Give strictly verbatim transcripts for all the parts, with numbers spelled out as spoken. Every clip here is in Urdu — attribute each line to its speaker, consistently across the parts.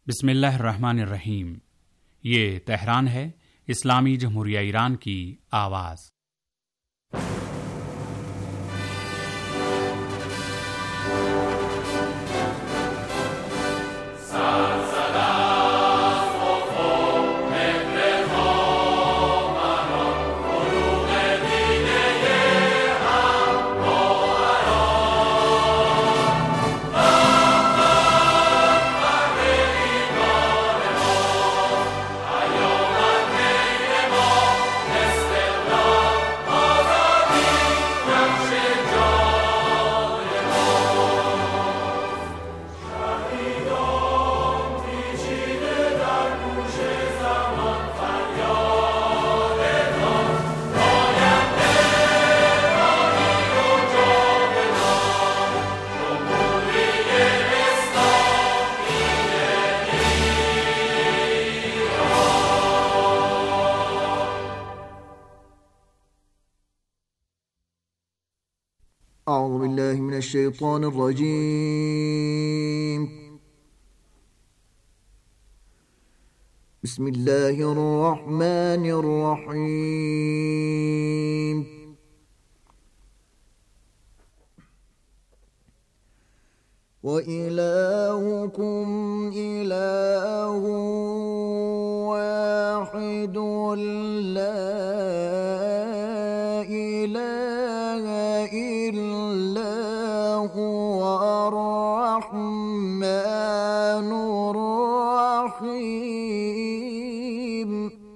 Speaker 1: बिस्मिल्लाहिर्रहमानिर्रहीम। ये तेहरान है, इस्लामी जमहूरिया ईरान की आवाज़।
Speaker 2: أعوذ بالله من الشيطان الرجيم. بسم الله الرحمن الرحيم. وإلهكم إله واحد لا إله إلا هو الرحمن الرحيم.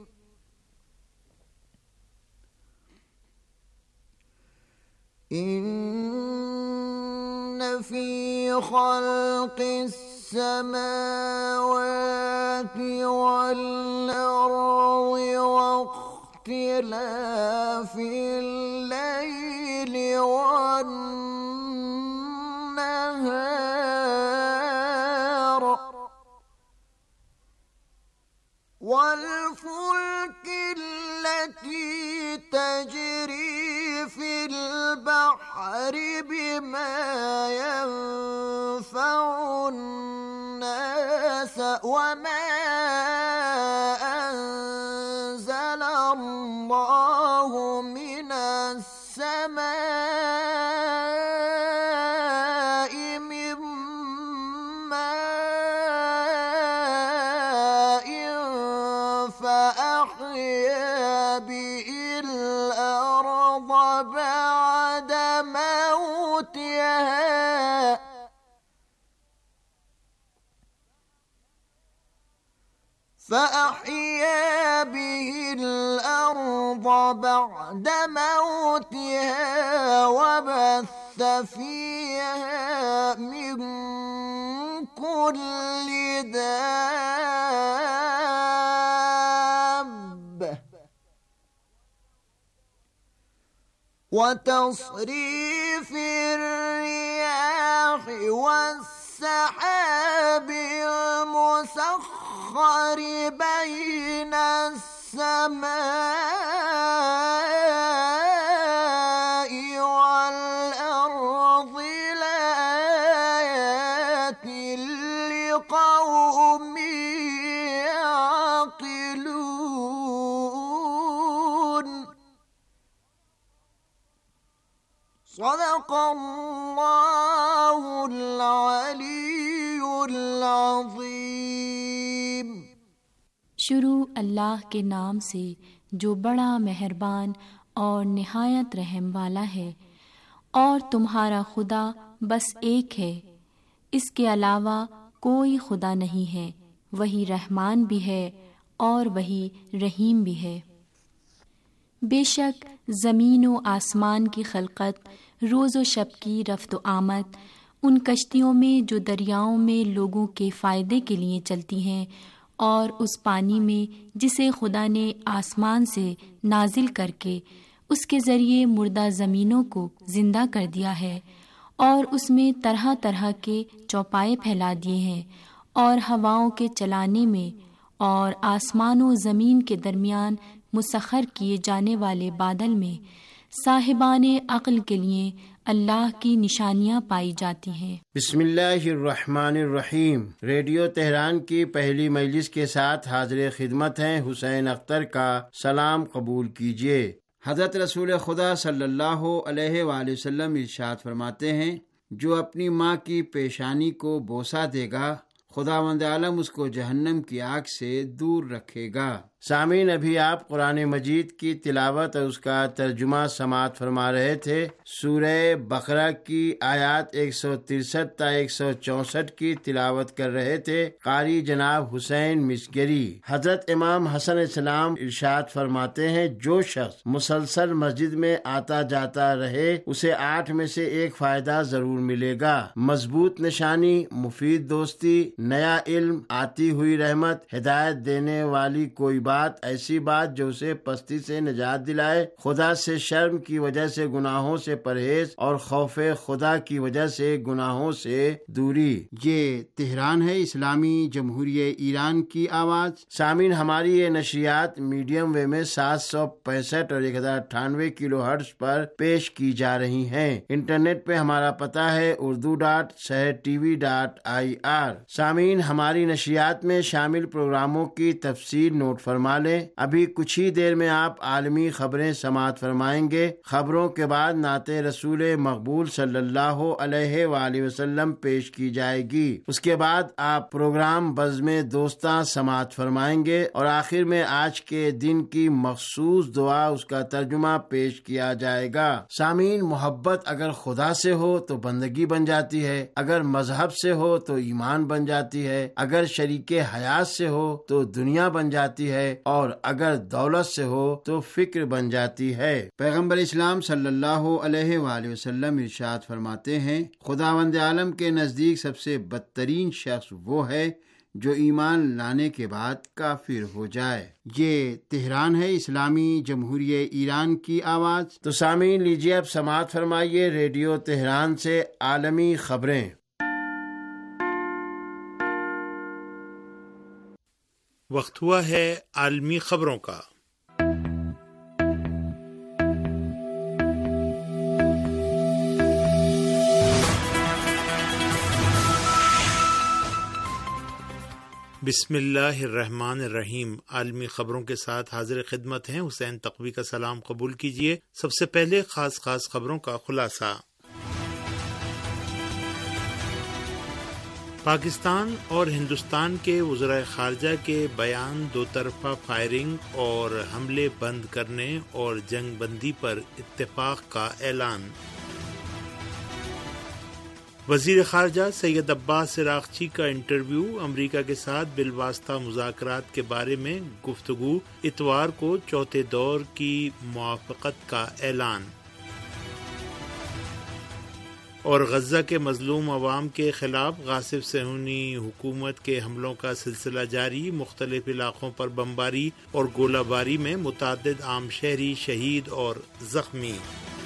Speaker 2: إن في خلق السماوات والأرض واختلاف الليل والنهار والفلك التي تجري في البحر بما ينفع الناس وما أنزل الله من السماء من ماء فأحيا به الأرض بعد موتها فأحيا به الأرض بعد موتها وبث فيها من كل دابة وتصريف الرياح والسحاب المسخر بين السماء والأرض لآيات لقوم يعقلون. صدق الله العلي العظيم.
Speaker 3: शुरू अल्लाह के नाम से जो बड़ा मेहरबान और निहायत रहम वाला है। और तुम्हारा खुदा बस एक है, इसके अलावा कोई खुदा नहीं है। वही रहमान भी है और वही रहीम भी है। बेशक ज़मीन व आसमान की खलकत, रोज़ व शब की रफ्त व आमद, उन कश्तियों में जो दरियाओं में लोगों के फ़ायदे के लिए चलती हैं, और उस पानी में जिसे खुदा ने आसमान से नाजिल करके उसके ज़रिए मुर्दा ज़मीनों को ज़िंदा कर दिया है, और उसमें तरह तरह के चौपाए फैला दिए हैं, और हवाओं के चलाने में और आसमान व ज़मीन के दरमियान मुसख्खर किए जाने वाले बादल में साहिबाने अक्ल के लिए اللہ کی نشانیاں پائی جاتی ہیں۔
Speaker 4: بسم اللہ الرحمن الرحیم۔ ریڈیو تہران کی پہلی مجلس کے ساتھ حاضر خدمت ہیں حسین اختر کا سلام قبول کیجیے۔ حضرت رسول خدا صلی اللہ علیہ وآلہ وسلم ارشاد فرماتے ہیں، جو اپنی ماں کی پیشانی کو بوسہ دے گا خداوند عالم اس کو جہنم کی آگ سے دور رکھے گا۔ سامعین، ابھی آپ قرآن مجید کی تلاوت اور اس کا ترجمہ سماعت فرما رہے تھے۔ سورہ بقرہ کی آیات ایک سو ترسٹھ تا ایک سو چونسٹھ کی تلاوت کر رہے تھے قاری جناب حسین مسگری۔ حضرت امام حسن علیہ السلام ارشاد فرماتے ہیں، جو شخص مسلسل مسجد میں آتا جاتا رہے اسے آٹھ میں سے ایک فائدہ ضرور ملے گا: مضبوط نشانی، مفید دوستی، نیا علم، آتی ہوئی رحمت، ہدایت دینے والی کوئی بات، ایسی بات جو اسے پستی سے نجات دلائے، خدا سے شرم کی وجہ سے گناہوں سے پرہیز اور خوف خدا کی وجہ سے گناہوں سے دوری۔ یہ تہران ہے، اسلامی جمہوریہ ایران کی آواز۔ سامعین، ہماری یہ نشریات میڈیم ویو میں سات سو پینسٹھ اور ایک ہزار اٹھانوے کلو ہرٹز پر پیش کی جا رہی ہیں۔ انٹرنیٹ پہ ہمارا پتہ ہے Urdu dot Sahar T V dot I R. سامعین، ہماری نشریات میں شامل پروگراموں کی تفصیل نوٹ فرما لیں۔ ابھی کچھ ہی دیر میں آپ عالمی خبریں سماعت فرمائیں گے۔ خبروں کے بعد نعت رسول مقبول صلی اللہ علیہ وآلہ وسلم پیش کی جائے گی۔ اس کے بعد آپ پروگرام بزم دوستاں سماعت فرمائیں گے اور آخر میں آج کے دن کی مخصوص دعا، اس کا ترجمہ پیش کیا جائے گا۔ سامعین، محبت اگر خدا سے ہو تو بندگی بن جاتی ہے، اگر مذہب سے ہو تو ایمان بن جاتی ہے، اگر شریک حیات سے ہو تو دنیا بن جاتی ہے، اور اگر دولت سے ہو تو فکر بن جاتی ہے۔ پیغمبر اسلام صلی اللہ علیہ وآلہ وسلم ارشاد فرماتے ہیں، خداوند عالم کے نزدیک سب سے بدترین شخص وہ ہے جو ایمان لانے کے بعد کافر ہو جائے۔ یہ تہران ہے، اسلامی جمہوریہ ایران کی آواز۔ تو سامعین، لیجیے اب سماعت فرمائیے ریڈیو تہران سے عالمی خبریں۔
Speaker 5: وقت ہوا ہے عالمی خبروں کا۔ بسم اللہ الرحمن الرحیم۔ عالمی خبروں کے ساتھ حاضر خدمت ہیں حسین تقوی کا سلام قبول کیجیے۔ سب سے پہلے خاص خاص خبروں کا خلاصہ۔ پاکستان اور ہندوستان کے وزرائے خارجہ کے بیان دو طرفہ فائرنگ اور حملے بند کرنے اور جنگ بندی پر اتفاق کا اعلان۔ وزیر خارجہ سید عباس عراقچی کا انٹرویو، امریکہ کے ساتھ بالواسطہ مذاکرات کے بارے میں گفتگو، اتوار کو چوتھے دور کی موافقت کا اعلان۔ اور غزہ کے مظلوم عوام کے خلاف غاصب صہیونی حکومت کے حملوں کا سلسلہ جاری، مختلف علاقوں پر بمباری اور گولہ باری میں متعدد عام شہری شہید اور زخمی۔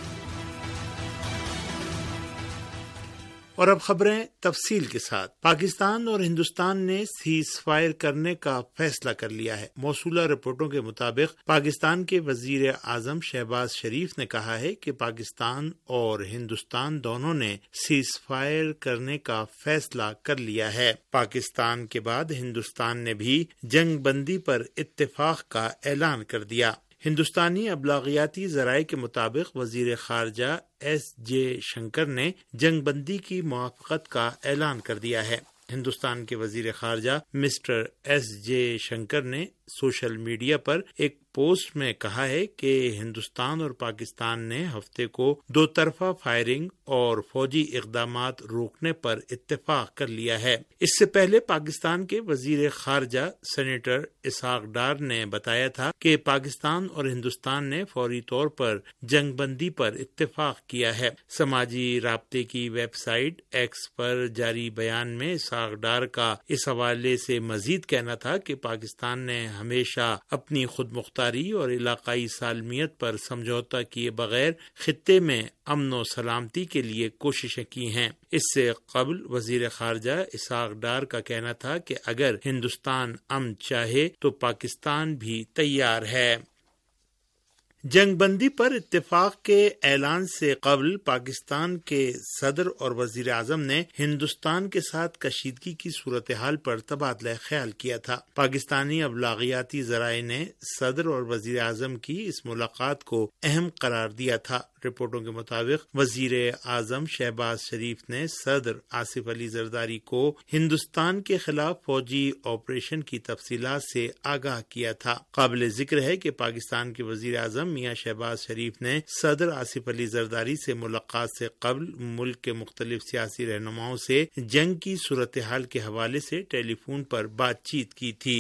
Speaker 5: اور اب خبریں تفصیل کے ساتھ۔ پاکستان اور ہندوستان نے سیز فائر کرنے کا فیصلہ کر لیا ہے۔ موصولہ رپورٹوں کے مطابق پاکستان کے وزیر اعظم شہباز شریف نے کہا ہے کہ پاکستان اور ہندوستان دونوں نے سیز فائر کرنے کا فیصلہ کر لیا ہے۔ پاکستان کے بعد ہندوستان نے بھی جنگ بندی پر اتفاق کا اعلان کر دیا۔ ہندوستانی ابلاغیاتی ذرائع کے مطابق وزیر خارجہ ایس جے شنکر نے جنگ بندی کی موافقت کا اعلان کر دیا ہے۔ ہندوستان کے وزیر خارجہ مسٹر ایس جے شنکر نے سوشل میڈیا پر ایک پوسٹ میں کہا ہے کہ ہندوستان اور پاکستان نے ہفتے کو دو طرفہ فائرنگ اور فوجی اقدامات روکنے پر اتفاق کر لیا ہے۔ اس سے پہلے پاکستان کے وزیر خارجہ سینیٹر اسحاق ڈار نے بتایا تھا کہ پاکستان اور ہندوستان نے فوری طور پر جنگ بندی پر اتفاق کیا ہے۔ سماجی رابطے کی ویب سائٹ ایکس پر جاری بیان میں اسحاق ڈار کا اس حوالے سے مزید کہنا تھا کہ پاکستان نے ہمیشہ اپنی خود مختاری اور علاقائی سالمیت پر سمجھوتا کیے بغیر خطے میں امن و سلامتی کے لیے کوششیں کی ہیں۔ اس سے قبل وزیر خارجہ اسحاق ڈار کا کہنا تھا کہ اگر ہندوستان امن چاہے تو پاکستان بھی تیار ہے۔ جنگ بندی پر اتفاق کے اعلان سے قبل پاکستان کے صدر اور وزیر اعظم نے ہندوستان کے ساتھ کشیدگی کی صورتحال پر تبادلہ خیال کیا تھا۔ پاکستانی ابلاغیاتی ذرائع نے صدر اور وزیر اعظم کی اس ملاقات کو اہم قرار دیا تھا۔ رپورٹوں کے مطابق وزیر اعظم شہباز شریف نے صدر آصف علی زرداری کو ہندوستان کے خلاف فوجی آپریشن کی تفصیلات سے آگاہ کیا تھا۔ قابل ذکر ہے کہ پاکستان کے وزیر اعظم میاں شہباز شریف نے صدر آصف علی زرداری سے ملاقات سے قبل ملک کے مختلف سیاسی رہنماؤں سے جنگ کی صورتحال کے حوالے سے ٹیلی فون پر بات چیت کی تھی۔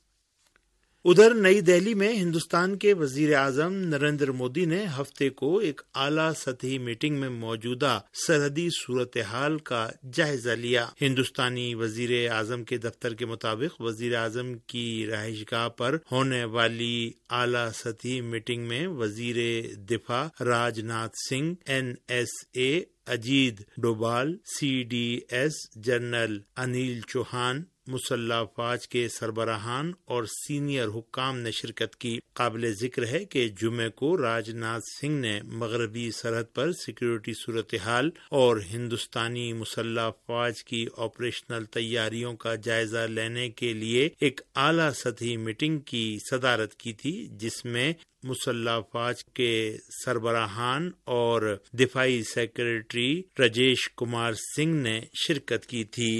Speaker 5: ادھر نئی دہلی میں ہندوستان کے وزیر اعظم نریندر مودی نے ہفتے کو ایک اعلیٰ سطحی میٹنگ میں موجودہ سرحدی صورتحال کا جائزہ لیا۔ ہندوستانی وزیر اعظم کے دفتر کے مطابق وزیر اعظم کی رہائش گاہ پر ہونے والی اعلیٰ سطحی میٹنگ میں وزیر دفاع Raj Nath Singh, N S A Ajit Doval, C D S general Anil Chauhan, مسلح افواج کے سربراہان اور سینئر حکام نے شرکت کی۔ قابل ذکر ہے کہ جمعے کو راج ناتھ سنگھ نے مغربی سرحد پر سیکیورٹی صورتحال اور ہندوستانی مسلح افواج کی آپریشنل تیاریوں کا جائزہ لینے کے لیے ایک اعلیٰ سطحی میٹنگ کی صدارت کی تھی، جس میں مسلح افواج کے سربراہان اور دفاعی سیکرٹری راجیش کمار سنگھ نے شرکت کی تھی۔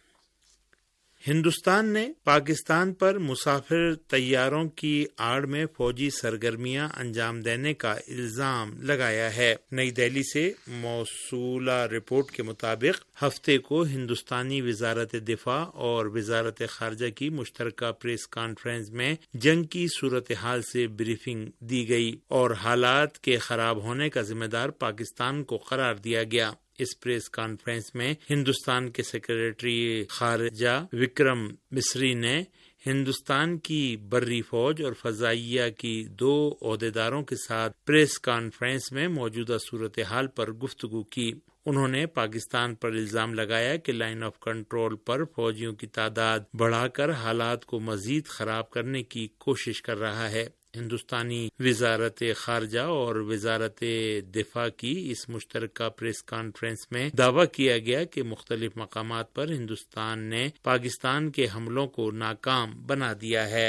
Speaker 5: ہندوستان نے پاکستان پر مسافر طیاروں کی آڑ میں فوجی سرگرمیاں انجام دینے کا الزام لگایا ہے۔ نئی دہلی سے موصولہ رپورٹ کے مطابق ہفتے کو ہندوستانی وزارت دفاع اور وزارت خارجہ کی مشترکہ پریس کانفرنس میں جنگ کی صورتحال سے بریفنگ دی گئی اور حالات کے خراب ہونے کا ذمہ دار پاکستان کو قرار دیا گیا۔ اس پریس کانفرنس میں ہندوستان کے سیکرٹری خارجہ وکرم مسری نے ہندوستان کی بری فوج اور فضائیہ کی دو عہدیداروں کے ساتھ پریس کانفرنس میں موجودہ صورتحال پر گفتگو کی۔ انہوں نے پاکستان پر الزام لگایا کہ لائن آف کنٹرول پر فوجیوں کی تعداد بڑھا کر حالات کو مزید خراب کرنے کی کوشش کر رہا ہے۔ ہندوستانی وزارت خارجہ اور وزارت دفاع کی اس مشترکہ پریس کانفرنس میں دعویٰ کیا گیا کہ مختلف مقامات پر ہندوستان نے پاکستان کے حملوں کو ناکام بنا دیا ہے۔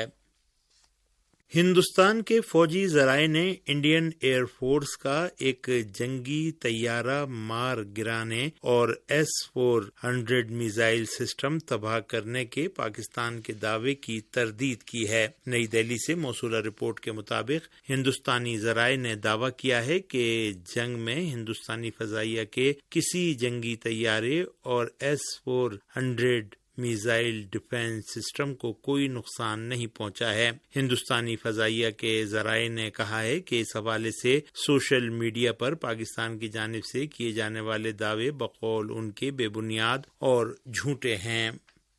Speaker 5: ہندوستان کے فوجی ذرائع نے انڈین ایئر فورس کا ایک جنگی طیارہ مار گرانے اور S four hundred missile system تباہ کرنے کے پاکستان کے دعوے کی تردید کی ہے۔ نئی دہلی سے موصولہ رپورٹ کے مطابق ہندوستانی ذرائع نے دعویٰ کیا ہے کہ جنگ میں ہندوستانی فضائیہ کے کسی جنگی طیارے اور S four hundred missile defence system کو کوئی نقصان نہیں پہنچا ہے۔ ہندوستانی فضائیہ کے ذرائع نے کہا ہے کہ اس حوالے سے سوشل میڈیا پر پاکستان کی جانب سے کیے جانے والے دعوے بقول ان کے بے بنیاد اور جھوٹے ہیں۔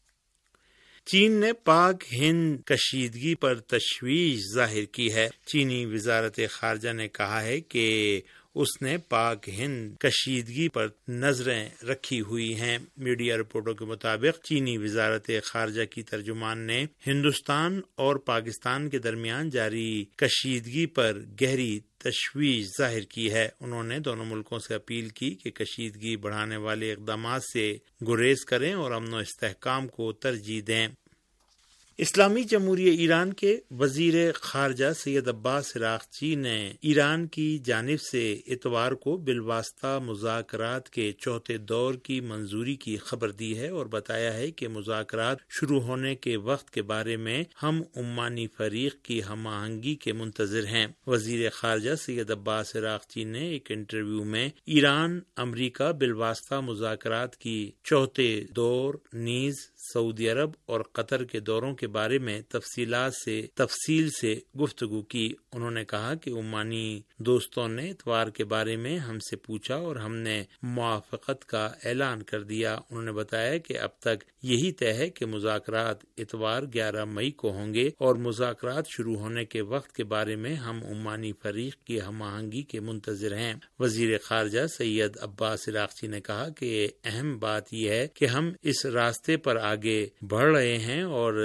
Speaker 5: چین نے پاک ہند کشیدگی پر تشویش ظاہر کی ہے۔ چینی وزارت خارجہ نے کہا ہے کہ اس نے پاک ہند کشیدگی پر نظریں رکھی ہوئی ہیں۔ میڈیا رپورٹوں کے مطابق چینی وزارت خارجہ کی ترجمان نے ہندوستان اور پاکستان کے درمیان جاری کشیدگی پر گہری تشویش ظاہر کی ہے۔ انہوں نے دونوں ملکوں سے اپیل کی کہ کشیدگی بڑھانے والے اقدامات سے گریز کریں اور امن و استحکام کو ترجیح دیں۔ اسلامی جمہوریہ ایران کے وزیر خارجہ سید عباس عراقچی نے ایران کی جانب سے اتوار کو بالواسطہ مذاکرات کے چوتھے دور کی منظوری کی خبر دی ہے اور بتایا ہے کہ مذاکرات شروع ہونے کے وقت کے بارے میں ہم عمانی فریق کی ہم آہنگی کے منتظر ہیں۔ وزیر خارجہ سید عباس عراقچی نے ایک انٹرویو میں ایران امریکہ بالواسطہ مذاکرات کی چوتھے دور نیز سعودی عرب اور قطر کے دوروں کے بارے میں تفصیلات سے تفصیل سے گفتگو کی۔ انہوں نے کہا کہ عمانی دوستوں نے اتوار کے بارے میں ہم سے پوچھا اور ہم نے موافقت کا اعلان کر دیا۔ انہوں نے بتایا کہ اب تک یہی طے ہے کہ مذاکرات اتوار گیارہ مئی کو ہوں گے اور مذاکرات شروع ہونے کے وقت کے بارے میں ہم عمانی فریق کی ہم آہنگی کے منتظر ہیں۔ وزیر خارجہ سید عباس عراقچی نے کہا کہ اہم بات یہ ہے کہ ہم اس راستے پر آگے بڑھ رہے ہیں اور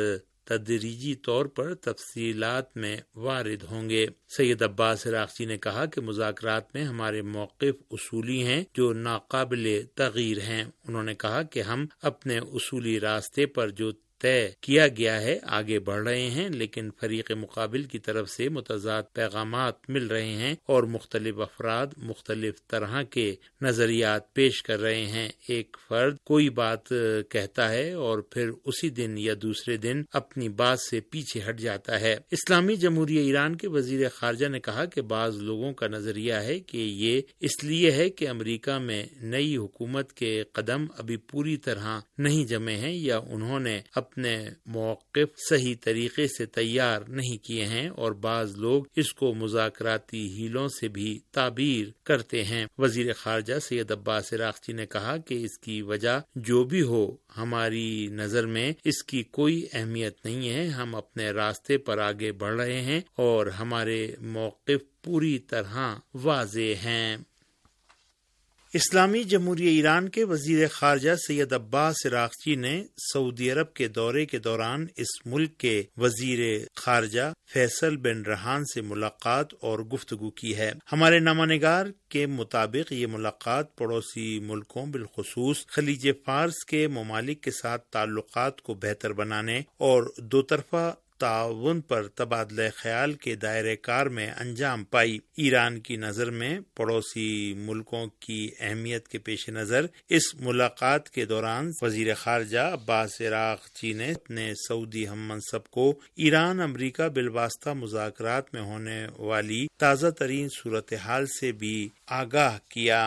Speaker 5: تدریجی طور پر تفصیلات میں وارد ہوں گے۔ سید عباس عراقچی نے کہا کہ مذاکرات میں ہمارے موقف اصولی ہیں جو ناقابل تغییر ہیں۔ انہوں نے کہا کہ ہم اپنے اصولی راستے پر جو طے کیا گیا ہے آگے بڑھ رہے ہیں، لیکن فریق مقابل کی طرف سے متضاد پیغامات مل رہے ہیں اور مختلف افراد مختلف طرح کے نظریات پیش کر رہے ہیں۔ ایک فرد کوئی بات کہتا ہے اور پھر اسی دن یا دوسرے دن اپنی بات سے پیچھے ہٹ جاتا ہے۔ اسلامی جمہوریہ ایران کے وزیر خارجہ نے کہا کہ بعض لوگوں کا نظریہ ہے کہ یہ اس لیے ہے کہ امریکہ میں نئی حکومت کے قدم ابھی پوری طرح نہیں جمے ہیں یا انہوں نے اپنے موقف صحیح طریقے سے تیار نہیں کیے ہیں، اور بعض لوگ اس کو مذاکراتی ہیلوں سے بھی تعبیر کرتے ہیں۔ وزیر خارجہ سید عباس عراقچی نے کہا کہ اس کی وجہ جو بھی ہو، ہماری نظر میں اس کی کوئی اہمیت نہیں ہے۔ ہم اپنے راستے پر آگے بڑھ رہے ہیں اور ہمارے موقف پوری طرح واضح ہیں۔ اسلامی جمہوریہ ایران کے وزیر خارجہ سید عباس عراقچی نے سعودی عرب کے دورے کے دوران اس ملک کے وزیر خارجہ فیصل بن رحان سے ملاقات اور گفتگو کی ہے۔ ہمارے نامہ نگار کے مطابق یہ ملاقات پڑوسی ملکوں بالخصوص خلیج فارس کے ممالک کے ساتھ تعلقات کو بہتر بنانے اور دو طرفہ تعاون پر تبادلہ خیال کے دائرہ کار میں انجام پائی۔ ایران کی نظر میں پڑوسی ملکوں کی اہمیت کے پیش نظر اس ملاقات کے دوران وزیر خارجہ عباس عراقچی نے اپنے سعودی ہم منصب کو ایران امریکہ بالواسطہ مذاکرات میں ہونے والی تازہ ترین صورتحال سے بھی آگاہ کیا۔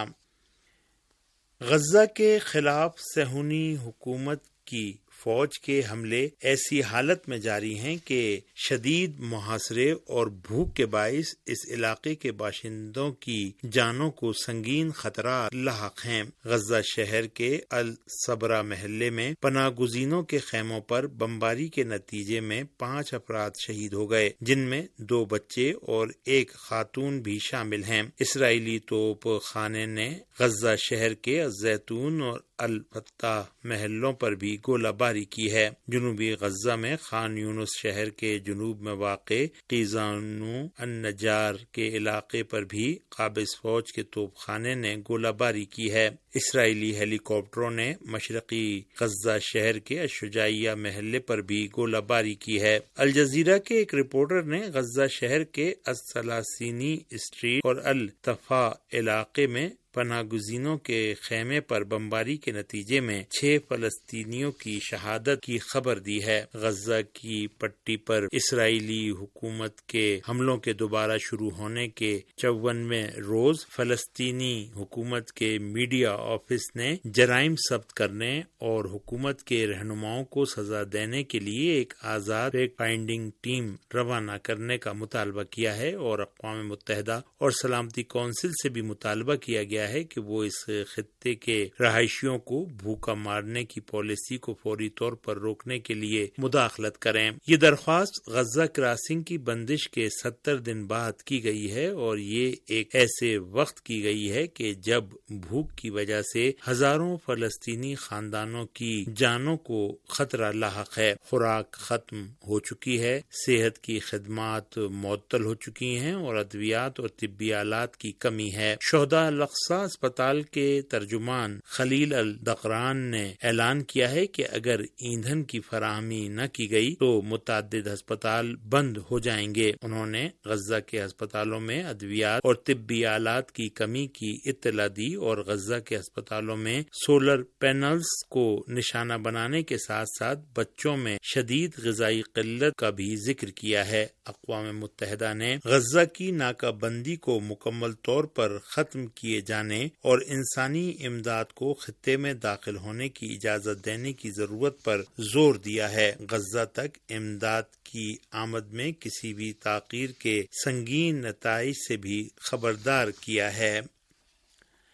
Speaker 5: غزہ کے خلاف صہیونی حکومت کی فوج کے حملے ایسی حالت میں جاری ہیں کہ شدید محاصرے اور بھوک کے باعث اس علاقے کے باشندوں کی جانوں کو سنگین خطرات لاحق ہیں۔ غزہ شہر کے الصبرہ محلے میں پناہ گزینوں کے خیموں پر بمباری کے نتیجے میں پانچ افراد شہید ہو گئے، جن میں دو بچے اور ایک خاتون بھی شامل ہیں۔ اسرائیلی توپ خانے نے غزہ شہر کے الزیتون اور الفتح محلوں پر بھی گولہ باری کی ہے۔ جنوبی غزہ میں خان یونس شہر کے جنوب میں واقع قیزانو النجار کے علاقے پر بھی قابض فوج کے توپ خانے نے گولہ باری کی ہے۔ اسرائیلی ہیلی کاپٹروں نے مشرقی غزہ شہر کے الشجاعیہ محلے پر بھی گولہ باری کی ہے۔ الجزیرہ کے ایک رپورٹر نے غزہ شہر کے الثلاثینی اسٹریٹ اور التفا علاقے میں پناہ گزینوں کے خیمے پر بمباری کے نتیجے میں چھ فلسطینیوں کی شہادت کی خبر دی ہے۔ غزہ کی پٹی پر اسرائیلی حکومت کے حملوں کے دوبارہ شروع ہونے کے چوونویں روز فلسطینی حکومت کے میڈیا آفس نے جرائم ثبت کرنے اور حکومت کے رہنماؤں کو سزا دینے کے لیے ایک آزاد فیکٹ فائنڈنگ ٹیم روانہ کرنے کا مطالبہ کیا ہے، اور اقوام متحدہ اور سلامتی کونسل سے بھی مطالبہ کیا گیا ہے کہ وہ اس خطے کے رہائشیوں کو بھوکا مارنے کی پالیسی کو فوری طور پر روکنے کے لیے مداخلت کریں۔ یہ درخواست غزہ کراسنگ کی بندش کے ستر دن بعد کی گئی ہے، اور یہ ایک ایسے وقت کی گئی ہے کہ جب بھوک کی وجہ سے ہزاروں فلسطینی خاندانوں کی جانوں کو خطرہ لاحق ہے۔ خوراک ختم ہو چکی ہے، صحت کی خدمات معطل ہو چکی ہیں اور ادویات اور طبی آلات کی کمی ہے۔ شہداء الاقصی اسپتال کے ترجمان خلیل الدقران نے اعلان کیا ہے کہ اگر ایندھن کی فراہمی نہ کی گئی تو متعدد ہسپتال بند ہو جائیں گے۔ انہوں نے غزہ کے ہسپتالوں میں ادویات اور طبی آلات کی کمی کی اطلاع دی اور غزہ کے ہسپتالوں میں سولر پینلز کو نشانہ بنانے کے ساتھ ساتھ بچوں میں شدید غذائی قلت کا بھی ذکر کیا ہے۔ اقوام متحدہ نے غزہ کی ناکہ بندی کو مکمل طور پر ختم کیے جانے اور انسانی امداد کو خطے میں داخل ہونے کی اجازت دینے کی ضرورت پر زور دیا ہے۔ غزہ تک امداد کی آمد میں کسی بھی تاخیر کے سنگین نتائج سے بھی خبردار کیا ہے۔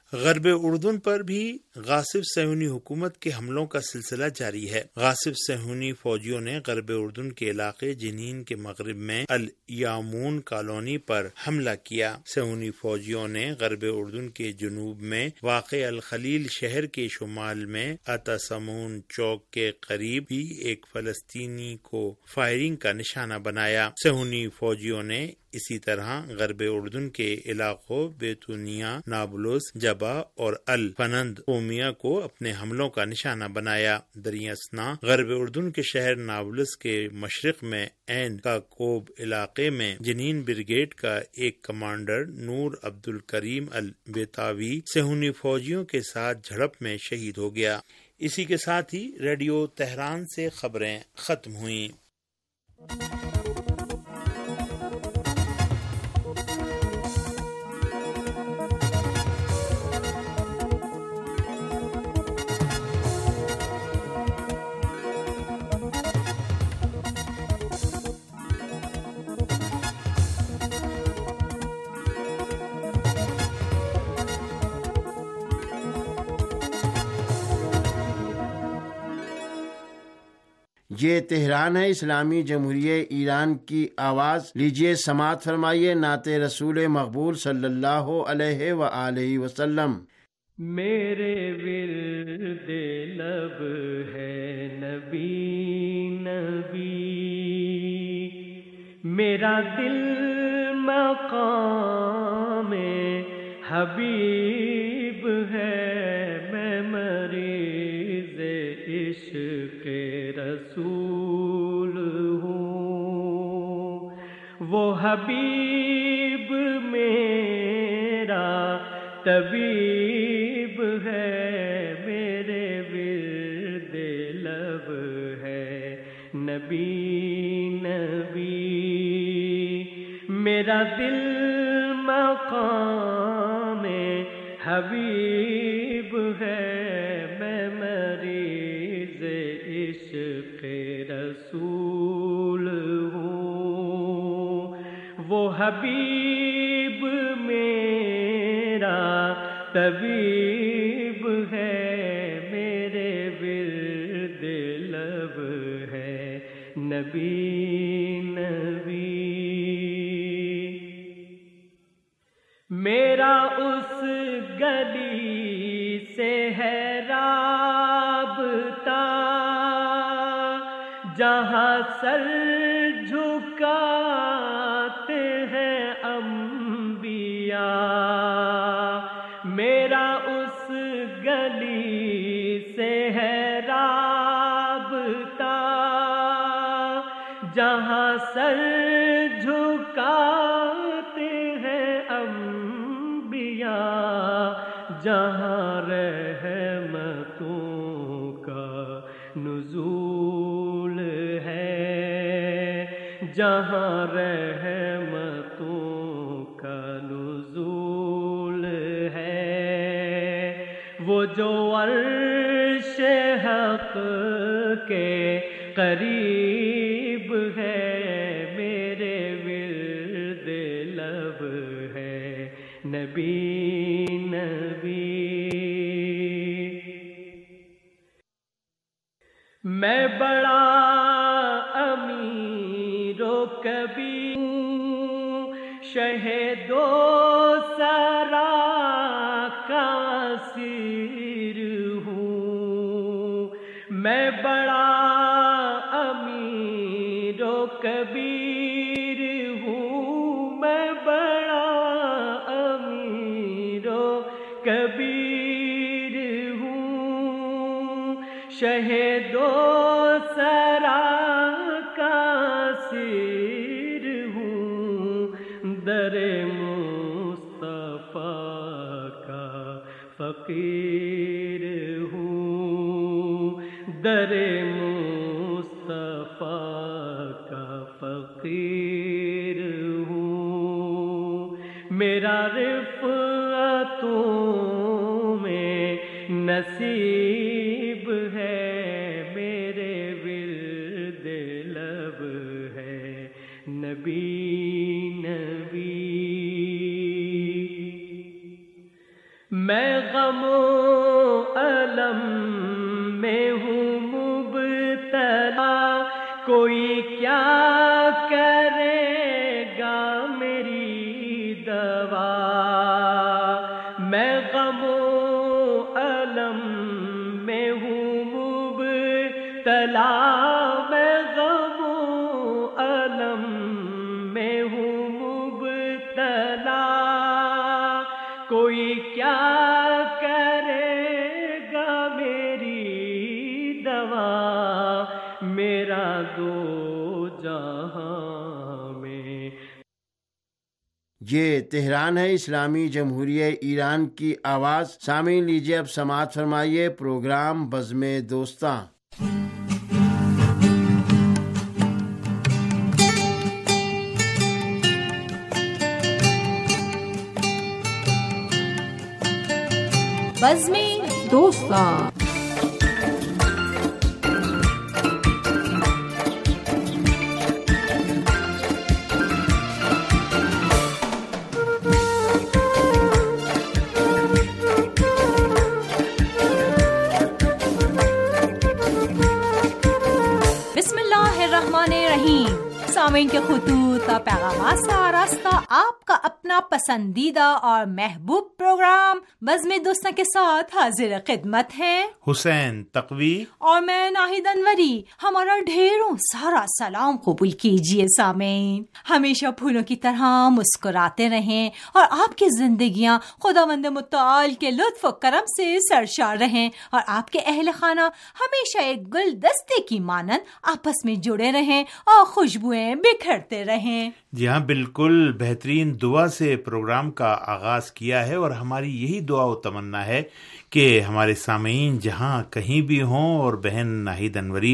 Speaker 5: غرب اردن پر بھی غاصب صہیونی حکومت کے حملوں کا سلسلہ جاری ہے۔ غاصب صہیونی فوجیوں نے غرب اردن کے علاقے جنین کے مغرب میں الیامون کالونی پر حملہ کیا۔ صہیونی فوجیوں نے غرب اردن کے جنوب میں واقع الخلیل شہر کے شمال میں اتسمون چوک کے قریب بھی ایک فلسطینی کو فائرنگ کا نشانہ بنایا۔ صہیونی فوجیوں نے اسی طرح غرب اردن کے علاقوں بیتونیا، نابلس، جبا اور الفنند قومیہ کو اپنے حملوں کا نشانہ بنایا۔ دریا سنا غرب اردن کے شہر نابلس کے مشرق میں این کا کوب علاقے میں جنین بریگیڈ کا ایک کمانڈر نور عبد الکریم البیتاوی صہیونی فوجیوں کے ساتھ جھڑپ میں شہید ہو گیا۔ اسی کے ساتھ ہی ریڈیو تہران سے خبریں ختم ہوئیں۔
Speaker 4: یہ تہران ہے، اسلامی جمہوریہ ایران کی آواز۔ لیجیے سماعت فرمائیے نعت رسول مقبول صلی اللہ علیہ وآلہ وسلم۔
Speaker 6: میرے ورد لب ہے نبی نبی، میرا دل مقام حبیب ہے، میں مریض عشق رسول ہوں، وہ حبیب میرا طبیب ہے، میرے ورد لب ہے نبی نبی، میرا دل مقام حبیب ہے، میں مریض عشق رسول ہوں، وہ حبیب میرا طبیب ہے، میرے ورد لب ہے نبی نبی، میرا اس گلی سے ہے رابطہ جہاں سر جھکاتے ہیں انبیاء، میرا اس گلی سے ہے رابطہ جہاں سر جھکاتے ہیں انبیاء، جہاں رحمتوں کا نزول ہے، جہاں رحمتوں کا نزول ہے، وہ جو عرش حق کے قریب ہے، میرے ورد لب ہے نبی نبی، میں بڑا امیر و کبیر ہوں، شہید و سرا کا اسیر ہوں، میں بڑا امیر و کبیر ہوں، میں بڑا امیر و کبیر ہوں، شہید و سرا کا اسیر ہوں، در مصطفیٰ کا فقیر ہوں، در مصطفیٰ کا فقیر ہوں، میرا رفعتوں میں نصیب ہے، میرے ورد لب ہے نبی نبی، میں غم و الم میں ہوں مبتلا، کوئی کیا کرے گا میری دوا، میں غم و الم میں ہوں مبتلا، میں غم و الم میں ہوں مبتلا، کوئی کیا کرے گا میری دوا، میرا دو جہاں میں۔
Speaker 4: یہ تہران ہے، اسلامی جمہوریہ ایران کی آواز۔ سامعین لیجیے اب سماعت فرمائیے پروگرام بزم دوستاں۔
Speaker 3: بزم دوستاں۔ بسم اللہ الرحمن الرحیم۔ سامعین کے خطوط کا پیغامات سے آراستہ آپ کا اپنا پسندیدہ اور محبوب پروگرام بزم دوستاں کے ساتھ حاضر خدمت ہے
Speaker 5: حسین تقوی
Speaker 3: اور میں ناہید انوری۔ ہمارا ڈھیروں سارا سلام قبول کیجیے سامعین، ہمیشہ پھولوں کی طرح مسکراتے رہیں اور آپ کی زندگیاں خداوند متعال کے لطف و کرم سے سرشار رہیں، اور آپ کے اہل خانہ ہمیشہ ایک گلدستے کی مانند آپس میں جڑے رہیں اور خوشبوئیں بکھرتے رہیں۔
Speaker 5: جی ہاں، بالکل بہترین دعا سے پروگرام کا آغاز کیا ہے، اور ہماری یہی دعا و تمنا ہے کہ ہمارے سامعین جہاں کہیں بھی ہوں، اور بہن ناہید انوری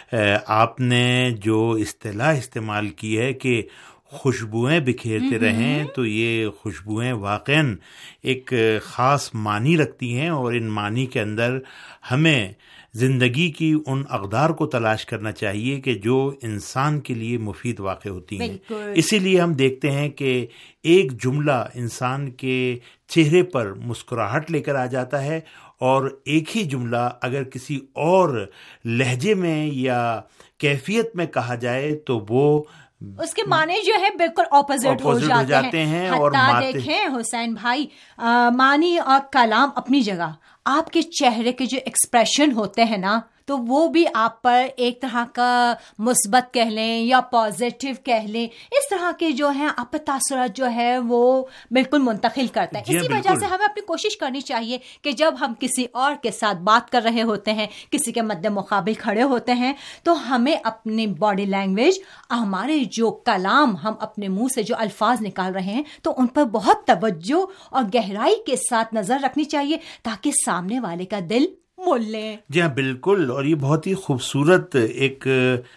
Speaker 5: آپ نے جو اصطلاح استعمال کی ہے کہ خوشبوئیں بکھیرتے رہیں، تو یہ خوشبوئیں واقعاً ایک خاص معنی رکھتی ہیں، اور ان معنی کے اندر ہمیں زندگی کی ان اقدار کو تلاش کرنا چاہیے کہ جو انسان کے لیے مفید واقع ہوتی ہیں۔ اسی لیے ہم دیکھتے ہیں کہ ایک جملہ انسان کے چہرے پر مسکراہٹ لے کر آ جاتا ہے، اور ایک ہی جملہ اگر کسی اور لہجے میں یا کیفیت میں کہا جائے تو وہ
Speaker 3: اس کے معنی جو ہے بالکل اپوزٹ ہو جاتے,
Speaker 5: جاتے ہیں, ہیں اور
Speaker 3: دیکھیں حسین بھائی, معنی اور کلام اپنی جگہ, آپ کے چہرے کے جو ایکسپریشن ہوتے ہیں نا, تو وہ بھی آپ پر ایک طرح کا مثبت کہہ لیں یا پازیٹیو کہہ لیں, اس طرح کے جو ہیں آپ پر تاثرات جو ہے وہ بالکل منتقل کرتا ہے. اسی وجہ سے ہمیں اپنی کوشش کرنی چاہیے کہ جب ہم کسی اور کے ساتھ بات کر رہے ہوتے ہیں, کسی کے مد مقابل کھڑے ہوتے ہیں, تو ہمیں اپنی باڈی لینگویج, ہمارے جو کلام, ہم اپنے منہ سے جو الفاظ نکال رہے ہیں, تو ان پر بہت توجہ اور گہرائی کے ساتھ نظر رکھنی چاہیے تاکہ سامنے والے کا دل مول لیں.
Speaker 5: جی ہاں بالکل, اور یہ بہت ہی خوبصورت ایک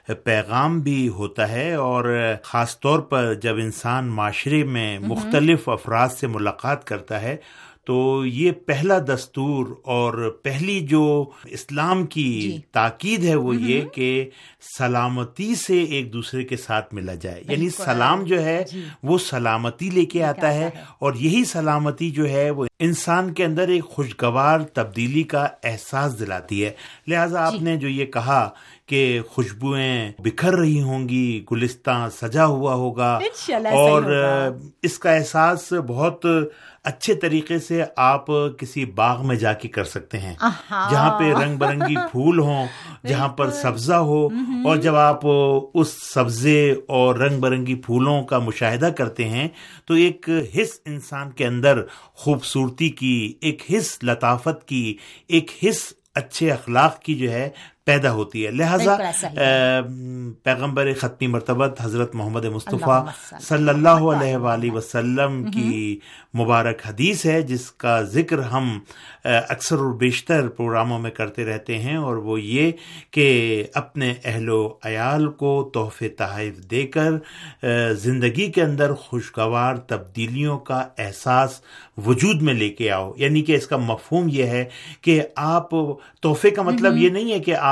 Speaker 5: پیغام بھی ہوتا ہے, اور خاص طور پر جب انسان معاشرے میں مختلف افراد سے ملاقات کرتا ہے تو یہ پہلا دستور اور پہلی جو اسلام کی جی. تاکید ہے وہ یہ کہ سلامتی سے ایک دوسرے کے ساتھ ملا جائے, یعنی سلام جو ہے جی. وہ سلامتی لے کے آتا ہے, اور یہی سلامتی جو ہے وہ انسان کے اندر ایک خوشگوار تبدیلی کا احساس دلاتی ہے. لہٰذا آپ جی. نے جو یہ کہا کہ خوشبوئیں بکھر رہی ہوں گی, گلستان سجا ہوا ہوگا, اور اس کا احساس بہت اچھے طریقے سے آپ کسی باغ میں جا کے کر سکتے ہیں جہاں پہ رنگ برنگی پھول ہوں, جہاں پر سبزہ ہو, اور جب آپ اس سبزے اور رنگ برنگی پھولوں کا مشاہدہ کرتے ہیں تو ایک حس انسان کے اندر خوبصورتی کی, ایک حس لطافت کی, ایک حس اچھے اخلاق کی جو ہے پیدا ہوتی ہے. لہذا پیغمبر ختمی مرتبت حضرت محمد مصطفیٰ صلی اللہ علیہ وآلہ وسلم کی مبارک حدیث ہے جس کا ذکر ہم اکثر و بیشتر پروگراموں میں کرتے رہتے ہیں, اور وہ یہ کہ اپنے اہل و عیال کو تحفے تحائف دے کر زندگی کے اندر خوشگوار تبدیلیوں کا احساس وجود میں لے کے آؤ. یعنی کہ اس کا مفہوم یہ ہے کہ آپ تحفے کا مطلب یہ نہیں ہے کہ آپ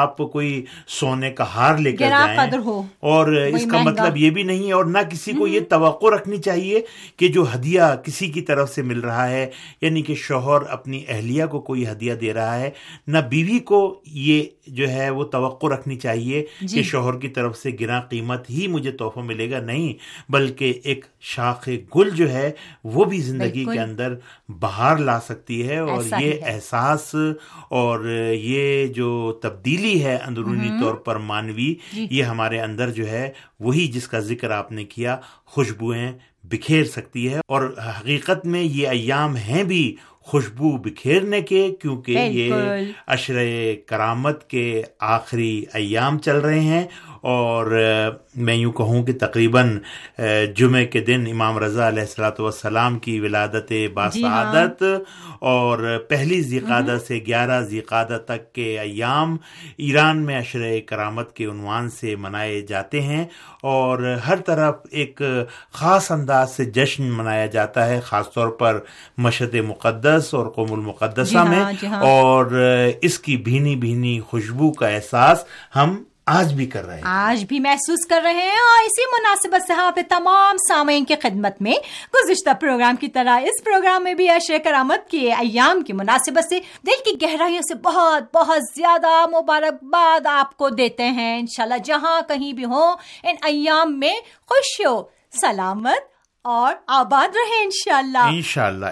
Speaker 5: آپ کوئی سونے کا ہار لے کر
Speaker 7: گرا
Speaker 5: جائیں
Speaker 7: قدر ہو
Speaker 5: اور اس کا مطلب یہ بھی نہیں ہے، اور نہ کسی کو یہ توقع رکھنی چاہیے کہ جو ہدیہ کسی کی طرف سے مل رہا ہے، یعنی کہ شوہر اپنی اہلیہ کو کوئی ہدیہ دے رہا ہے، نہ بیوی کو یہ جو ہے وہ توقع رکھنی چاہیے کہ شوہر کی طرف سے گراں قیمت ہی مجھے تحفہ ملے گا، نہیں، بلکہ ایک شاخ گل جو ہے وہ بھی زندگی کے اندر بہار لا سکتی ہے، اور یہ احساس اور یہ جو تبدیلی ہے اندرونی طور پر مانوی، یہ ہمارے اندر جو ہے وہی جس کا ذکر آپ نے کیا، خوشبوئیں بکھیر سکتی ہے، اور حقیقت میں یہ ایام ہیں بھی خوشبو بکھیرنے کے، کیونکہ یہ عشرہ کرامت کے آخری ایام چل رہے ہیں، اور میں یوں کہوں کہ تقریباً جمعے کے دن امام رضا علیہ الصلوۃ والسلام کی ولادت باسعادت اور پہلی ذیقعدہ سے گیارہ ذیقعدہ تک کے ایام ایران میں عشرہ کرامت کے عنوان سے منائے جاتے ہیں، اور ہر طرف ایک خاص انداز سے جشن منایا جاتا ہے، خاص طور پر مشہد مقدس اور قوم المقدسہ میں، اور اس کی بھینی بھینی خوشبو کا احساس ہم آج بھی کر رہے ہیں
Speaker 7: آج بھی محسوس کر رہے ہیں اور اسی مناسبت سے ہم اپنے تمام سامعین کی خدمت میں گزشتہ پروگرام کی طرح اس پروگرام میں بھی عشرہ کرامت کے ایام کی مناسبت سے دل کی گہرائیوں سے بہت بہت زیادہ مبارکباد آپ کو دیتے ہیں. انشاءاللہ جہاں کہیں بھی ہوں ان ایام میں خوش ہو، سلامت اور آباد رہے انشاءاللہ
Speaker 5: انشاءاللہ.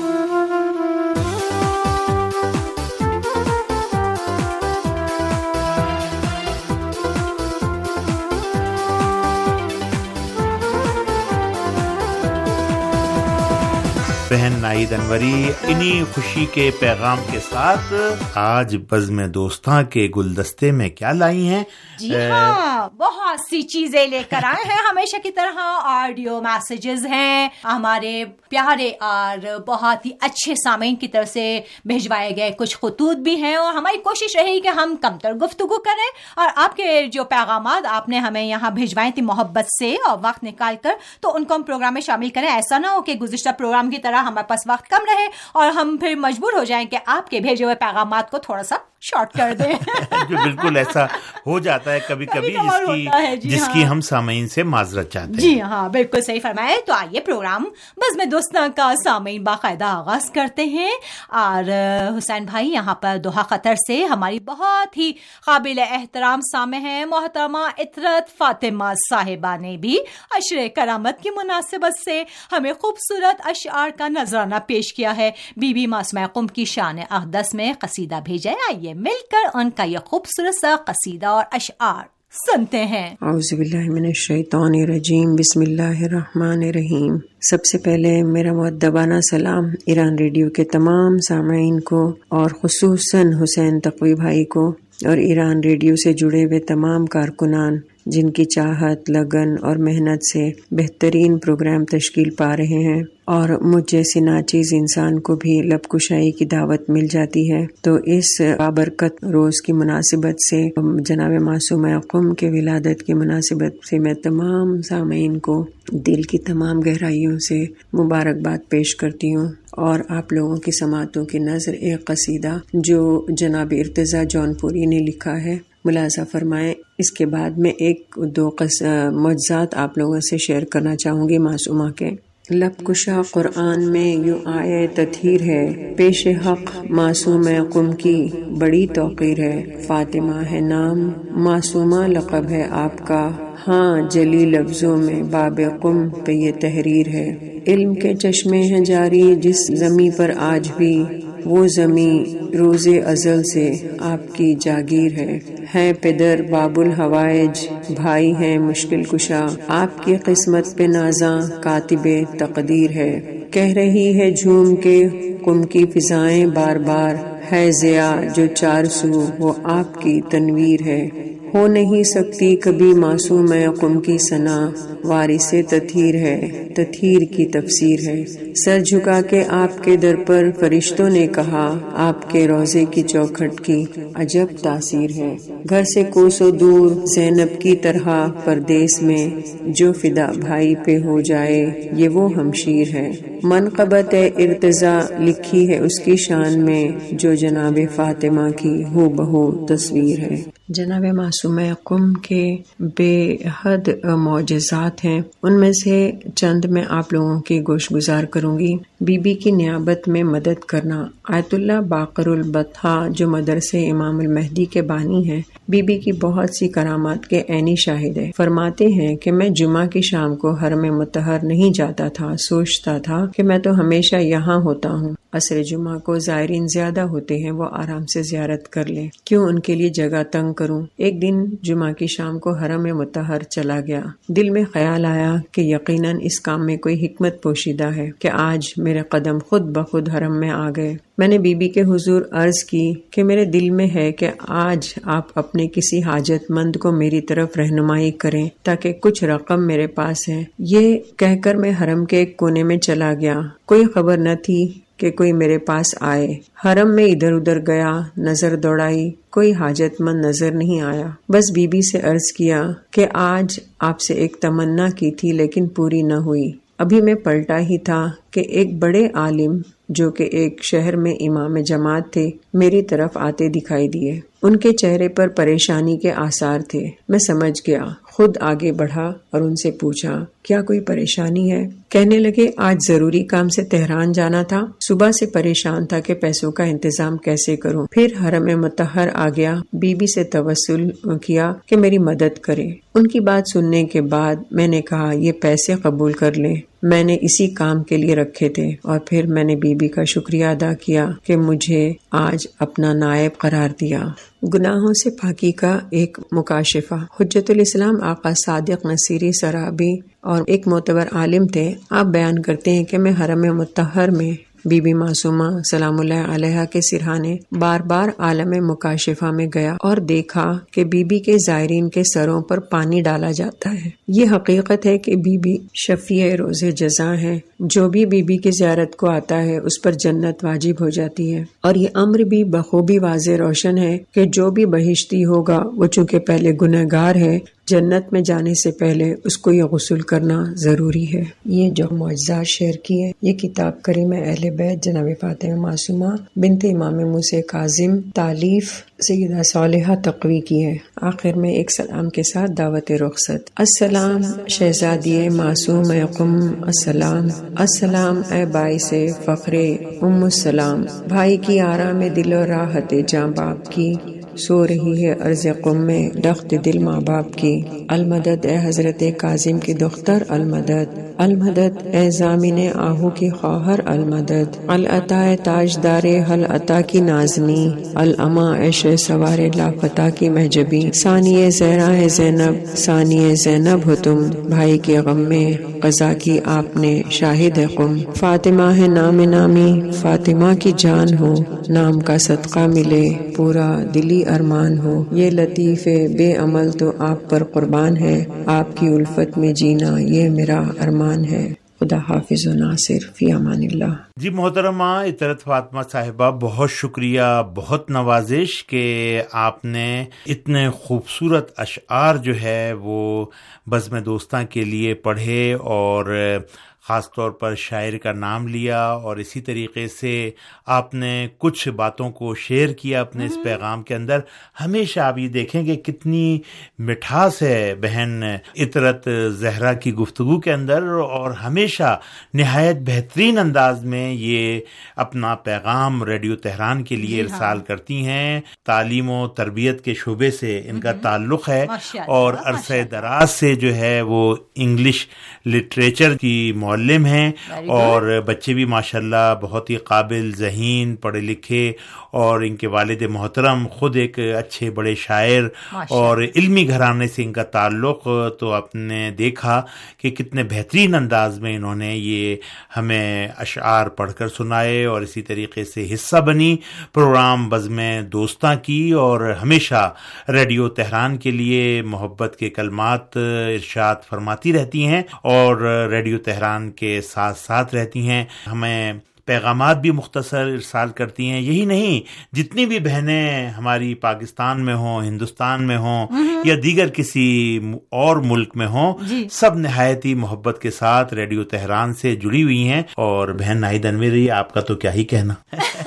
Speaker 5: بہن ناہید انوری انہی خوشی کے پیغام کے ساتھ آج بزم دوستاں کے گلدستے میں کیا لائی ہیں؟
Speaker 7: جی ہاں، بہت سی چیزیں لے کر آئے ہیں ہمیشہ کی طرح. آڈیو میسیجز ہیں ہمارے پیارے اور بہت ہی اچھے سامعین کی طرف سے بھیجوائے گئے، کچھ خطوط بھی ہیں، اور ہماری کوشش رہی کہ ہم کم تر گفتگو کریں اور آپ کے جو پیغامات آپ نے ہمیں یہاں بھیجوائے تھے محبت سے اور وقت نکال کر، تو ان کو ہم پروگرام میں شامل کریں. ایسا نہ ہو کہ گزشتہ پروگرام کی طرح ہمارے پاس وقت کم رہے اور ہم پھر مجبور ہو جائیں کہ آپ کے بھیجے ہوئے پیغامات کو تھوڑا سا شارٹ کر دیں.
Speaker 5: جو بالکل ایسا ہو جاتا ہے کبھی کبھی، جس کی جس کی ہم سامعین سے معذرت چاہتے ہیں.
Speaker 7: جی ہاں بالکل صحیح فرمایا. تو آئیے پروگرام بزم دوستاں کا سامعین باقاعدہ آغاز کرتے ہیں. اور حسین بھائی یہاں پر دوحہ قطر سے ہماری بہت ہی قابل احترام سامع ہیں محترمہ عطرت فاطمہ صاحبہ نے بھی عشرہ کرامت کی مناسبت سے ہمیں خوبصورت اشعار کا نذرانہ پیش کیا ہے. بی بی معصومہ قم کی شان اقدس میں قصیدہ بھیجا ہے. آئیے مل کر ان کا یہ خوبصورت سا قصیدہ اور اشعار سنتے ہیں.
Speaker 8: اعوذ باللہ من الشیطان الرجیم، بسم اللہ الرحمن الرحیم. سب سے پہلے میرا مؤدبانہ سلام ایران ریڈیو کے تمام سامعین کو، اور خصوصاً حسین تقوی بھائی کو، اور ایران ریڈیو سے جڑے ہوئے تمام کارکنان جن کی چاہت، لگن اور محنت سے بہترین پروگرام تشکیل پا رہے ہیں، اور مجھ جیسی ناچیز انسان کو بھی لب کشائی کی دعوت مل جاتی ہے. تو اس بابرکت روز کی مناسبت سے، جناب معصومہ قم کے ولادت کی مناسبت سے، میں تمام سامعین کو دل کی تمام گہرائیوں سے مبارکباد پیش کرتی ہوں. اور آپ لوگوں کی سماعتوں کی نظر ایک قصیدہ جو جناب ارتضیٰ جون پوری نے لکھا ہے ملاحظہ فرمائیں. اس کے بعد میں ایک دو معجزات آپ لوگوں سے شیئر کرنا چاہوں گی معصومہ کے. لب کشا قرآن میں یوں آئے تطہیر ہے، پیش حق معصوم قم کی بڑی توقیر ہے. فاطمہ ہے نام، معصومہ لقب ہے آپ کا، ہاں جلی لفظوں میں باب قم پہ یہ تحریر ہے. علم کے چشمے ہیں جاری جس زمیں پر آج بھی، وہ زمیں روز ازل سے آپ کی جاگیر ہے. ہے پدر باب الحوائج، بھائی ہیں مشکل کشا، آپ کی قسمت پہ نازاں کاتب تقدیر ہے. کہہ رہی ہے جھوم کے قم کی فضائیں بار بار، ہے ضیاء جو چار سو وہ آپ کی تنویر ہے. ہو نہیں سکتی کبھی معصوم قم کی ثنا، وارث تطہیر ہے، تطہیر کی تفسیر ہے. سر جھکا کے آپ کے در پر فرشتوں نے کہا، آپ کے روزے کی چوکھٹ کی عجب تاثیر ہے. گھر سے کوسوں دور زینب کی طرح پردیس میں، جو فدا بھائی پہ ہو جائے یہ وہ ہمشیر ہے. منقبت ارتضیٰ لکھی ہے اس کی شان میں، جو جناب فاطمہ کی ہو بہو تصویر ہے. جناب معصومہ قم کے بے حد معجزات ہیں، ان میں سے چند میں آپ لوگوں کی گوش گزار کروں گی۔ بی بی کی نیابت میں مدد کرنا۔ آیت اللہ باقر البطحہ جو مدرسے امام المہدی کے بانی ہیں، بی بی کی بہت سی کرامات کے عینی شاہد ہے۔ فرماتے ہیں کہ میں جمعہ کی شام کو حرم مطہر نہیں جاتا تھا، سوچتا تھا کہ میں تو ہمیشہ یہاں ہوتا ہوں، عصر جمعہ کو زائرین زیادہ ہوتے ہیں، وہ آرام سے زیارت کر لیں، کیوں ان کے لیے جگہ تنگ کروں۔ ایک دن جمعہ کی شام کو حرم مطہر چلا گیا، دل میں خیال آیا کہ یقیناً اس کام میں کوئی حکمت پوشیدہ ہے کہ آج میرے قدم خود بخود حرم میں آ گئے۔ میں نے بی بی کے حضور عرض کی کہ میرے دل میں ہے کہ آج آپ اپنے کسی حاجت مند کو میری طرف رہنمائی کریں تاکہ کچھ رقم میرے پاس ہے۔ یہ کہہ کر میں حرم کے ایک کونے میں چلا گیا، کوئی خبر نہ تھی کہ کوئی میرے پاس آئے۔ حرم میں ادھر ادھر گیا، نظر دوڑائی، کوئی حاجت مند نظر نہیں آیا۔ بس بی بی سے عرض کیا کہ آج آپ سے ایک تمنا کی تھی لیکن پوری نہ ہوئی۔ ابھی میں پلٹا ہی تھا کہ ایک بڑے عالم جو کہ ایک شہر میں امام جماعت تھے میری طرف آتے دکھائی دیے۔ ان کے چہرے پر پریشانی کے آثار تھے۔ میں سمجھ گیا، خود آگے بڑھا اور ان سے پوچھا کیا کوئی پریشانی ہے؟ کہنے لگے آج ضروری کام سے تہران جانا تھا، صبح سے پریشان تھا کہ پیسوں کا انتظام کیسے کروں۔ پھر حرم مطہر آ گیا، بی بی سے توسل کیا کہ میری مدد کرے۔ ان کی بات سننے کے بعد میں نے کہا یہ پیسے قبول کر لیں، میں نے اسی کام کے لیے رکھے تھے۔ اور پھر میں نے بی بی کا شکریہ ادا کیا کہ مجھے آج اپنا نائب قرار دیا۔ گناہوں سے پاکی کا ایک مکاشفہ۔ حجت الاسلام آقا صادق نصیری سرابی اور ایک معتبر عالم تھے۔ آپ بیان کرتے ہیں کہ میں حرم مطہر میں بی بی معصومہ سلام اللہ علیہا کے سرہانے بار بار عالم مکاشفہ میں گیا اور دیکھا کہ بی بی کے زائرین کے سروں پر پانی ڈالا جاتا ہے۔ یہ حقیقت ہے کہ بی بی شفیع روز جزا ہے، جو بھی بی بی کی زیارت کو آتا ہے اس پر جنت واجب ہو جاتی ہے۔ اور یہ امر بھی بخوبی واضح روشن ہے کہ جو بھی بہشتی ہوگا وہ چونکہ پہلے گنہگار ہے، جنت میں جانے سے پہلے اس کو یہ غسل کرنا ضروری ہے۔ یہ جو معجزات شیئر کی ہے یہ کتاب کریم اہل بیت جناب فاطمہ معصومہ بنت امام موسیٰ کاظم تالیف سیدہ صالحہ تقوی کی ہے۔ آخر میں ایک سلام کے ساتھ دعوت رخصت۔ السلام شہزادی معصوم قم، السلام السلام اے باعث فخر ام السلام، بھائی کی آرام دل و راحت جاں باپ کی، سو رہی ہے عرض قم میں لخت دل ماں باپ کی۔ المدد اے حضرت کاظم کی دختر، المدد المدد اے زامن آہو کی خواہر، المدد العطا تاجدار حل عطا کی نازنی، الاما عیش سوار لافتہ کی محجبی، ثانی زہرا ہے زینب، ثانی زینب ہو تم، بھائی کے غم میں قضا کی آپ نے شاہد ہے قم، فاطمہ ہے نام نامی، فاطمہ کی جان ہو، نام کا صدقہ ملے پورا دلی ارمان ہو، یہ لطیف بے عمل تو آپ پر قربان ہے، آپ کی الفت میں جینا یہ میرا ارمان ہے۔ خدا حافظ و ناصر، فی امان اللہ۔
Speaker 5: جی محترمہ اطرت فاطمہ صاحبہ، بہت شکریہ، بہت نوازش کہ آپ نے اتنے خوبصورت اشعار جو ہے وہ بزم دوستاں کے لیے پڑھے اور خاص طور پر شاعر کا نام لیا، اور اسی طریقے سے آپ نے کچھ باتوں کو شیئر کیا اپنے اس پیغام کے اندر۔ ہمیشہ آپ یہ دیکھیں کہ کتنی مٹھاس ہے بہن اطرت زہرا کی گفتگو کے اندر، اور ہمیشہ نہایت بہترین انداز میں یہ اپنا پیغام ریڈیو تہران کے لیے ارسال کرتی ہیں۔ تعلیم و تربیت کے شعبے سے ان کا تعلق ہے، اور عرصہ دراز سے جو ہے وہ انگلش لٹریچر کی معلم ہیں، اور بچے بھی ماشاءاللہ بہت ہی قابل ذہین، پڑھے لکھے، اور ان کے والد محترم خود ایک اچھے بڑے شاعر اور علمی گھرانے سے ان کا تعلق۔ تو آپ نے دیکھا کہ کتنے بہترین انداز میں انہوں نے یہ ہمیں اشعار پڑھ کر سنائے، اور اسی طریقے سے حصہ بنی پروگرام بزم دوستاں کی، اور ہمیشہ ریڈیو تہران کے لیے محبت کے کلمات ارشاد فرماتی رہتی ہیں، اور ریڈیو تہران کے ساتھ ساتھ رہتی ہیں، ہمیں پیغامات بھی مختصر ارسال کرتی ہیں۔ یہی نہیں، جتنی بھی بہنیں ہماری پاکستان میں ہوں، ہندوستان میں ہوں، یا دیگر کسی اور ملک میں ہوں، سب نہایت ہی محبت کے ساتھ ریڈیو تہران سے جڑی ہوئی ہیں۔ اور بہن ناہید انوری، آپ کا تو کیا ہی کہنا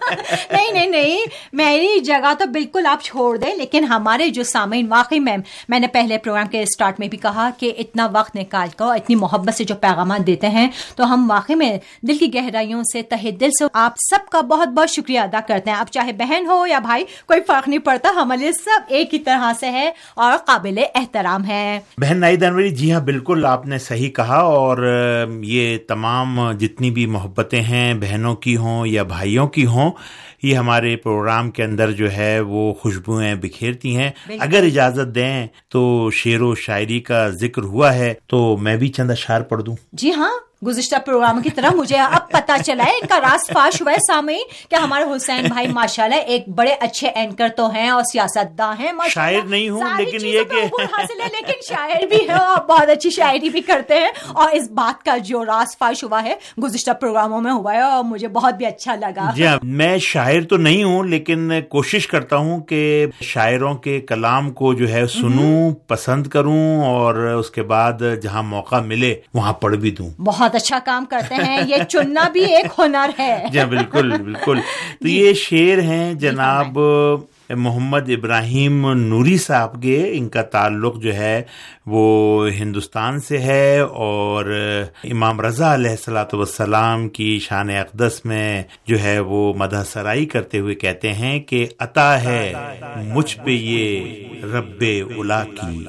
Speaker 7: نہیں نہیں نہیں میری جگہ تو بالکل آپ چھوڑ دیں, لیکن ہمارے جو سامعین واقعی میں میں نے پہلے پروگرام کے اسٹارٹ میں بھی کہا کہ اتنا وقت نکال کر اتنی محبت سے جو پیغامات دیتے ہیں تو ہم واقعی میں دل کی گہرائیوں سے تہہ دل سے آپ سب کا بہت بہت شکریہ ادا کرتے ہیں. اب چاہے بہن ہو یا بھائی کوئی فرق نہیں پڑتا, ہمارے سب ایک ہی طرح سے ہے اور قابل احترام ہے.
Speaker 5: بہن نائدہ انوری, جی ہاں بالکل آپ نے صحیح کہا, اور یہ تمام جتنی بھی محبتیں ہیں بہنوں کی ہوں یا بھائیوں کی ہوں, یہ ہمارے پروگرام کے اندر جو ہے وہ خوشبوئیں بکھیرتی ہیں. اگر اجازت دیں تو شعر و شاعری کا ذکر ہوا ہے تو میں بھی چند اشعار پڑھ دوں.
Speaker 7: جی ہاں, گزشتہ پروگرام کی طرح مجھے اب پتہ چلا ہے, ان کا راز فاش ہوا ہے سامعین کہ ہمارے حسین بھائی ماشاءاللہ ایک بڑے اچھے اینکر تو ہیں اور سیاست داں ہیں.
Speaker 5: شاعر نہیں ہوں لیکن یہ کہ
Speaker 7: حاصل ہے, لیکن شاعر بھی ہے اور بہت اچھی شاعری بھی کرتے ہیں, اور اس بات کا جو راز فاش ہوا ہے گزشتہ پروگراموں میں ہوا ہے اور مجھے بہت بھی اچھا لگا.
Speaker 5: جی ہاں, میں شاعر تو نہیں ہوں لیکن کوشش کرتا ہوں کہ شاعروں کے کلام کو جو ہے سنوں, پسند کروں, اور اس کے بعد جہاں موقع ملے وہاں پڑھ بھی دوں.
Speaker 7: بہت اچھا کام کرتے ہیں, یہ چننا بھی ایک ہنر ہے.
Speaker 5: جی بالکل بالکل. تو یہ شعر ہیں جناب محمد ابراہیم نوری صاحب کے, ان کا تعلق جو ہے وہ ہندوستان سے ہے, اور امام رضا علیہ الصلوۃ والسلام کی شان اقدس میں جو ہے وہ مدح سرائی کرتے ہوئے کہتے ہیں کہ عطا ہے مجھ پہ یہ رب اولا کی,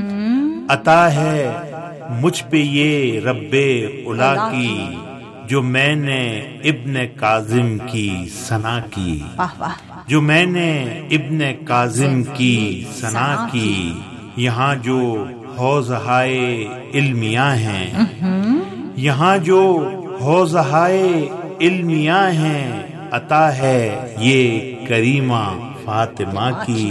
Speaker 5: عطا ہے مجھ پہ یہ رب اولا کی, جو میں نے ابن کاظم کی ثنا کی, جو میں نے ابن کاظم کی ثنا کی. یہاں جو حوضہائے علمیہ ہیں, یہاں جو حوضہائے علمیہ ہیں, عطا ہے یہ کریمہ فاطمہ کی,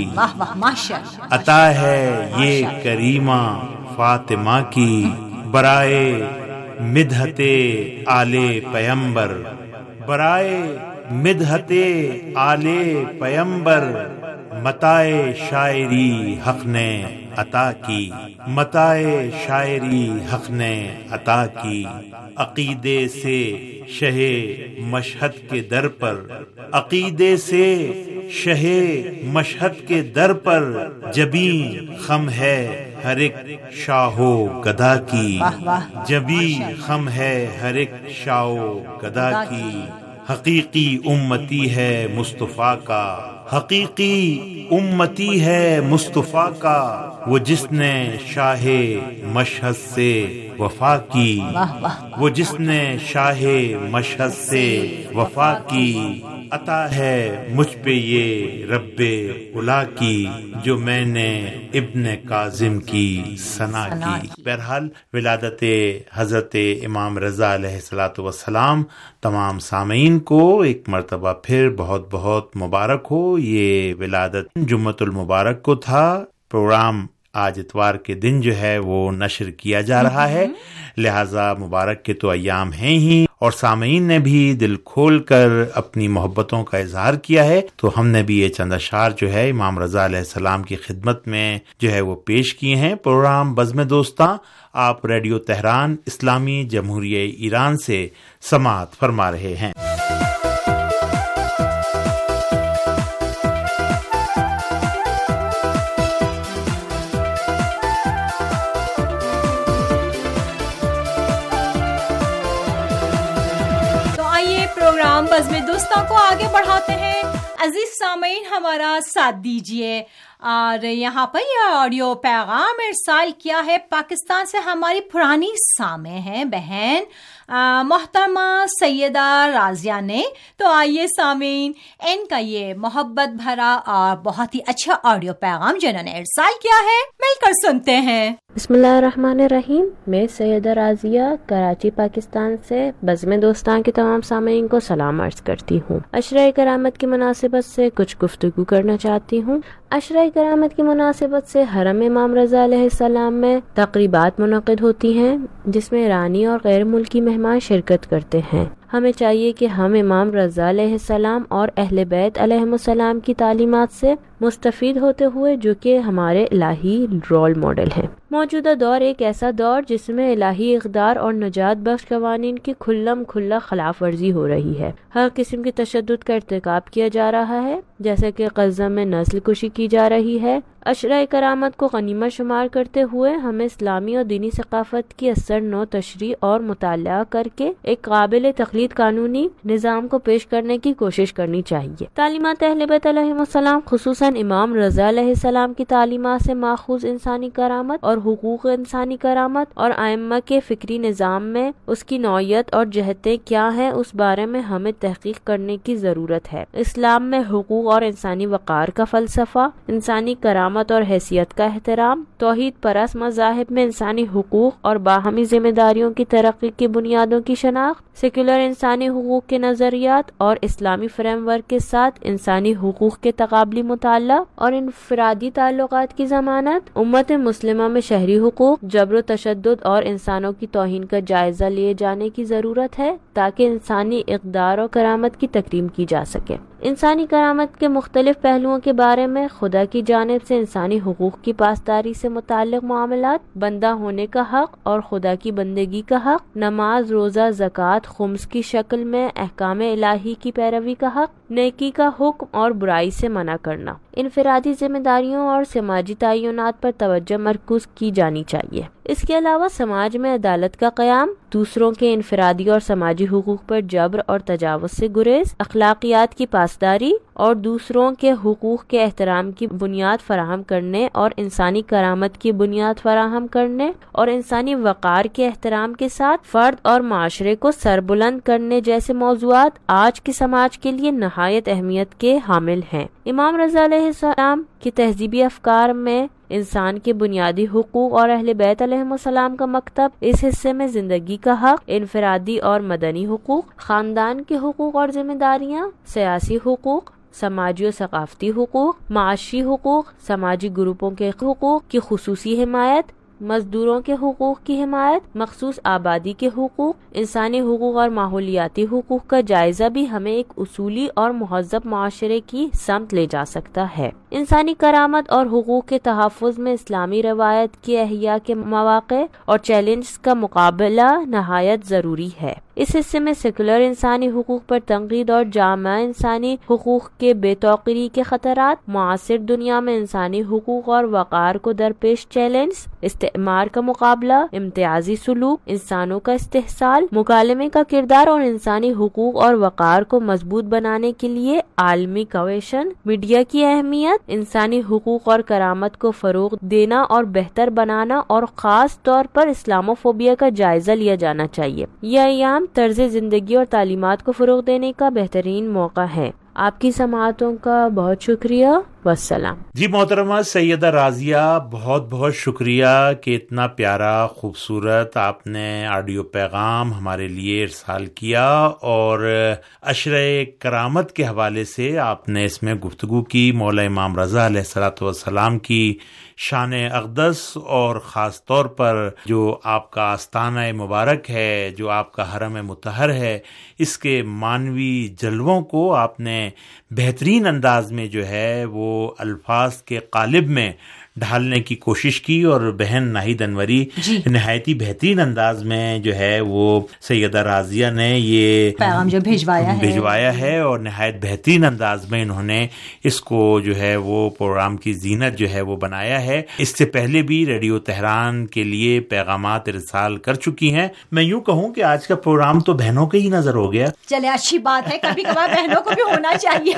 Speaker 5: عطا ہے یہ کریمہ فاطمہ کی. برائے مدحت آل پیمبر, برائے مدحت آل پیمبر, متائے شاعری حق نے عطا کی, متائے شاعری حق نے عطا کی. عقیدے سے شہ مشہد کے در پر, عقیدے سے شہ مشہد کے در پر, جبیں خم ہے ہر ایک شاہ و گدا کی, جبیں خم ہے ہر ایک شاہ و گدا کی. حقیقی امتی ہے مصطفیٰ کا, حقیقی امتی ہے مصطفیٰ کا, وہ جس نے شاہ مشہد سے وفا کی, وہ جس نے شاہ مشہد سے وفا کی. عطا ہے مجھ پہ یہ رب اولا کی, جو میں نے ابن کاظم کی ثنا کی. بہرحال ولادت حضرت امام رضا علیہ الصلوۃ والسلام تمام سامعین کو ایک مرتبہ پھر بہت بہت مبارک ہو. یہ ولادت جمعۃ المبارک کو تھا. پروگرام آج اتوار کے دن جو ہے وہ نشر کیا جا رہا ہے, لہذا مبارک کے تو ایام ہیں ہی, اور سامعین نے بھی دل کھول کر اپنی محبتوں کا اظہار کیا ہے. تو ہم نے بھی یہ چند اشعار جو ہے امام رضا علیہ السلام کی خدمت میں جو ہے وہ پیش کیے ہیں. پروگرام بزم دوستاں آپ ریڈیو تہران اسلامی جمہوریہ ایران سے سماعت فرما رہے ہیں.
Speaker 7: پروگرام بزم دوستوں کو آگے بڑھاتے ہیں. عزیز سامعین ہمارا ساتھ دیجیے, اور یہاں پر یہ آڈیو پیغام ارسال کیا ہے پاکستان سے ہماری پرانی سامع ہیں بہن محترمہ سیدہ راضیہ نے. تو آئیے سامعین ان کا یہ محبت بھرا اور بہت ہی اچھا آڈیو پیغام جنہوں نے ارسال کیا ہے مل کر سنتے ہیں.
Speaker 9: بسم اللہ الرحمن الرحیم. میں سیدہ راضیہ کراچی پاکستان سے بزم دوستان کے تمام سامعین کو سلام عرض کرتی ہوں. عشرہ کرامت کی مناسبت سے کچھ گفتگو کرنا چاہتی ہوں. عشرہ کرامت کی مناسبت سے حرم امام رضا علیہ السلام میں تقریبات منعقد ہوتی ہیں جس میں رانی اور غیر ملکی مہمان شرکت کرتے ہیں. ہمیں چاہیے کہ ہم امام رضا علیہ السلام اور اہل بیت علیہ السلام کی تعلیمات سے مستفید ہوتے ہوئے جو کہ ہمارے الہی رول ماڈل ہیں۔ موجودہ دور ایک ایسا دور جس میں الہی اقدار اور نجات بخش قوانین کی کھلم کھلا خلاف ورزی ہو رہی ہے۔ ہر قسم کی تشدد کا ارتکاب کیا جا رہا ہے، جیسے کہ غزہ میں نسل کشی کی جا رہی ہے۔ اشرۂ کرامت کو غنیمت شمار کرتے ہوئے ہمیں اسلامی اور دینی ثقافت کی اثر نو تشریح اور مطالعہ کر کے ایک قابل تقلید قانونی نظام کو پیش کرنے کی کوشش کرنی چاہیے۔ تعلیمات اہل بیت علیہ السلام خصوصاً امام رضا علیہ السلام کی تعلیمات سے ماخوذ انسانی کرامت اور حقوق انسانی کرامت اور ائمہ کے فکری نظام میں اس کی نوعیت اور جہتیں کیا ہیں، اس بارے میں ہمیں تحقیق کرنے کی ضرورت ہے۔ اسلام میں حقوق اور انسانی وقار کا فلسفہ، انسانی کرامت اور حیثیت کا احترام، توحید پرست مذاہب میں انسانی حقوق اور باہمی ذمہ داریوں کی ترقی کی بنیادوں کی شناخت، سیکولر انسانی حقوق کے نظریات اور اسلامی فریم ورک کے ساتھ انسانی حقوق کے تقابلی مطالعہ اور انفرادی تعلقات کی ضمانت، امت مسلمہ میں شہری حقوق، جبر و تشدد اور انسانوں کی توہین کا جائزہ لیے جانے کی ضرورت ہے تاکہ انسانی اقدار اور کرامت کی تکریم کی جا سکے۔ انسانی کرامت کے مختلف پہلوؤں کے بارے میں خدا کی جانب سے انسانی حقوق کی پاسداری سے متعلق معاملات، بندہ ہونے کا حق اور خدا کی بندگی کا حق، نماز، روزہ، زکوٰۃ، خمس کی شکل میں احکام الہی کی پیروی کا حق، نیکی کا حکم اور برائی سے منع کرنا، انفرادی ذمہ داریوں اور سماجی تعینات پر توجہ مرکوز کی جانی چاہیے۔ اس کے علاوہ سماج میں عدالت کا قیام، دوسروں کے انفرادی اور سماجی حقوق پر جبر اور تجاوز سے گریز، اخلاقیات کی پاسداری اور دوسروں کے حقوق کے احترام کی بنیاد فراہم کرنے اور انسانی کرامت کی بنیاد فراہم کرنے اور انسانی وقار کے احترام کے ساتھ فرد اور معاشرے کو سربلند کرنے جیسے موضوعات آج کے سماج کے لیے نہایت اہمیت کے حامل ہیں۔ امام رضا علیہ السلام کی تہذیبی افکار میں انسان کے بنیادی حقوق اور اہل بیت علیہ السلام کا مکتب اس حصے میں زندگی کا حق، انفرادی اور مدنی حقوق، خاندان کے حقوق اور ذمہ داریاں، سیاسی حقوق، سماجی و ثقافتی حقوق، معاشی حقوق، سماجی گروپوں کے حقوق کی خصوصی حمایت، مزدوروں کے حقوق کی حمایت، مخصوص آبادی کے حقوق، انسانی حقوق اور ماحولیاتی حقوق کا جائزہ بھی ہمیں ایک اصولی اور مہذب معاشرے کی سمت لے جا سکتا ہے۔ انسانی کرامت اور حقوق کے تحفظ میں اسلامی روایت کی احیاء کے مواقع اور چیلنجز کا مقابلہ نہایت ضروری ہے۔ اس حصے میں سیکولر انسانی حقوق پر تنقید اور جامع انسانی حقوق کے بے توقیری کے خطرات، معاصر دنیا میں انسانی حقوق اور وقار کو درپیش چیلنج، استعمار کا مقابلہ، امتیازی سلوک، انسانوں کا استحصال، مکالمے کا کردار اور انسانی حقوق اور وقار کو مضبوط بنانے کے لیے عالمی کویشن، میڈیا کی اہمیت، انسانی حقوق اور کرامت کو فروغ دینا اور بہتر بنانا اور خاص طور پر اسلاموفوبیا کا جائزہ لیا جانا چاہیے۔ یہ ایام طرز زندگی اور تعلیمات کو فروغ دینے کا بہترین موقع ہے۔ آپ کی سماعتوں کا بہت شکریہ، والسلام۔
Speaker 5: جی محترمہ سیدہ راضیہ، بہت بہت شکریہ کہ اتنا پیارا خوبصورت آپ نے آڈیو پیغام ہمارے لیے ارسال کیا اور عشرۂ کرامت کے حوالے سے آپ نے اس میں گفتگو کی، مولا امام رضا علیہ الصلوۃ والسلام کی شان اقدس اور خاص طور پر جو آپ کا آستانہ مبارک ہے، جو آپ کا حرم مطہر ہے، اس کے معنوی جلووں کو آپ نے بہترین انداز میں جو ہے وہ الفاظ کے قالب میں ڈھالنے کی کوشش کی، اور بہن ناہید انوری
Speaker 7: جی
Speaker 5: نہایت ہی بہترین انداز میں جو ہے وہ سیدہ راضیہ نے یہ
Speaker 7: پیغام جو بھیجوایا ہے
Speaker 5: بھیجوایا ہے اور نہایت بہترین انداز میں انہوں نے اس کو جو ہے وہ پروگرام کی زینت جو ہے وہ بنایا ہے۔ اس سے پہلے بھی ریڈیو تہران کے لیے پیغامات ارسال کر چکی ہیں۔ میں یوں کہوں کہ آج کا پروگرام تو بہنوں کا ہی نظر ہو گیا۔
Speaker 7: چلے اچھی بات ہے، کبھی کبھار بہنوں کو بھی ہونا چاہیے۔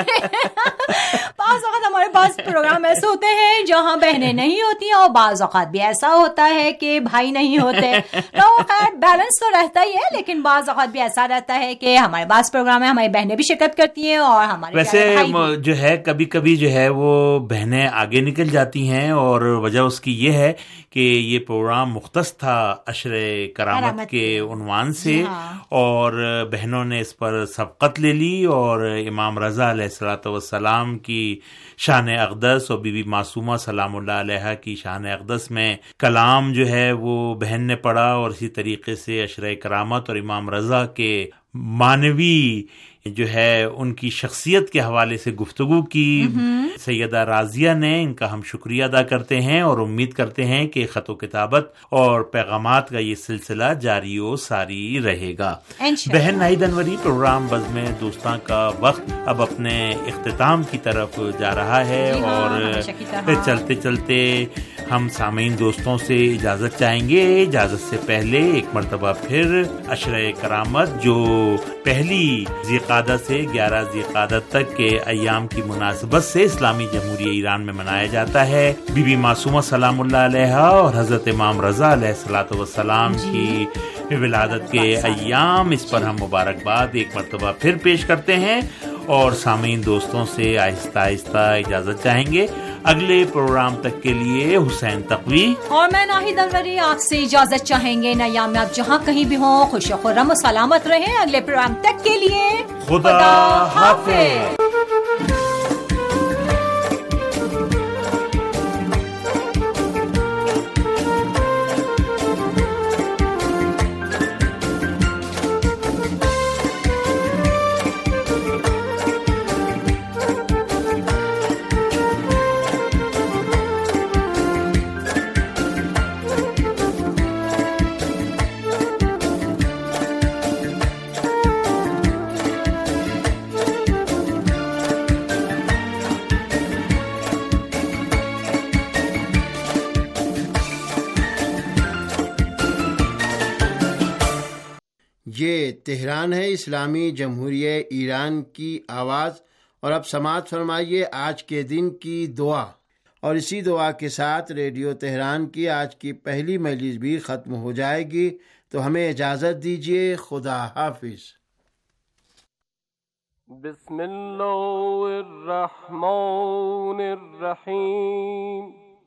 Speaker 7: بعض اوقات ہمارے پاس پروگرام ایسے ہوتے ہیں جہاں بہنیں نہیں ہوتی اور بعض اوقات بھی ایسا ہوتا ہے کہ بھائی نہیں ہوتے، تو خیر بیلنس تو رہتا ہی ہے، لیکن بعض اوقات بھی ایسا رہتا ہے کہ ہمارے پاس پروگرام ہے، ہماری بہنیں بھی شرکت کرتی ہیں اور ہمارے
Speaker 5: ویسے جو ہے کبھی کبھی جو ہے وہ بہنیں آگے نکل جاتی ہیں، اور وجہ اس کی یہ ہے کہ یہ پروگرام مختص تھا عشرۂ کرامت کے عنوان سے، اور بہنوں نے اس پر سبقت لے لی اور امام رضا علیہ الصلوۃ والسلام کی شان اقدس اور بی بی معصومہ سلام اللہ علیہ کی شان اقدس میں کلام جو ہے وہ بہن نے پڑھا، اور اسی طریقے سے عشرۂ کرامت اور امام رضا کے मानवी जो है उनकी शख्सियत के हवाले से गुफ्तगू की सैयदा राजिया ने। इनका हम शुक्रिया अदा करते हैं और उम्मीद करते हैं कि ख़त व किताबत और पैगामात का ये सिलसिला जारी व सारी रहेगा। बहन नाहिद अनवरी, प्रोग्राम बज़्म दोस्तां का वक्त अब अपने इख्तिताम की तरफ जा रहा है और चलते चलते हम सामीन दोस्तों से इजाज़त चाहेंगे। इजाज़त से पहले एक मरतबा फिर अशरे करामत जो पहली ज़िक़ादा से ग्यारह ज़िक़ादा तक के अय्याम की मुनासबत से इस्लामी जमहूरिया ईरान में मनाया जाता है, बीबी मासूमा सलामुल्लाह अलैहा और हज़रत इमाम रज़ा अलैहिस्सलातु वस्सलाम की विलादत के अय्याम, इस पर हम मुबारकबाद एक मरतबा फिर पेश करते हैं और सामीन दोस्तों से आहिस्ता आहिस्ता इजाज़त चाहेंगे। अगले प्रोग्राम तक के लिए हुसैन तक़वी
Speaker 7: और मैं नाहिद अनवरी आपसे इजाजत चाहेंगे। नयाम आप जहाँ कहीं भी हों, खुश खुर्रम सलामत रहें। अगले प्रोग्राम तक के लिए
Speaker 5: खुदा हाफ़िज़।
Speaker 4: ये तेहरान है, इस्लामी जमहूरिया ईरान की आवाज़। और अब समाअत फरमाइए आज के दिन की दुआ। और इसी दुआ के साथ रेडियो तेहरान की आज की पहली मजलिस भी ख़त्म हो जाएगी। तो हमें इजाज़त दीजिए। खुदा हाफिज़।
Speaker 6: बिस्मिल्लाहिर्रहमानिर्रहीम।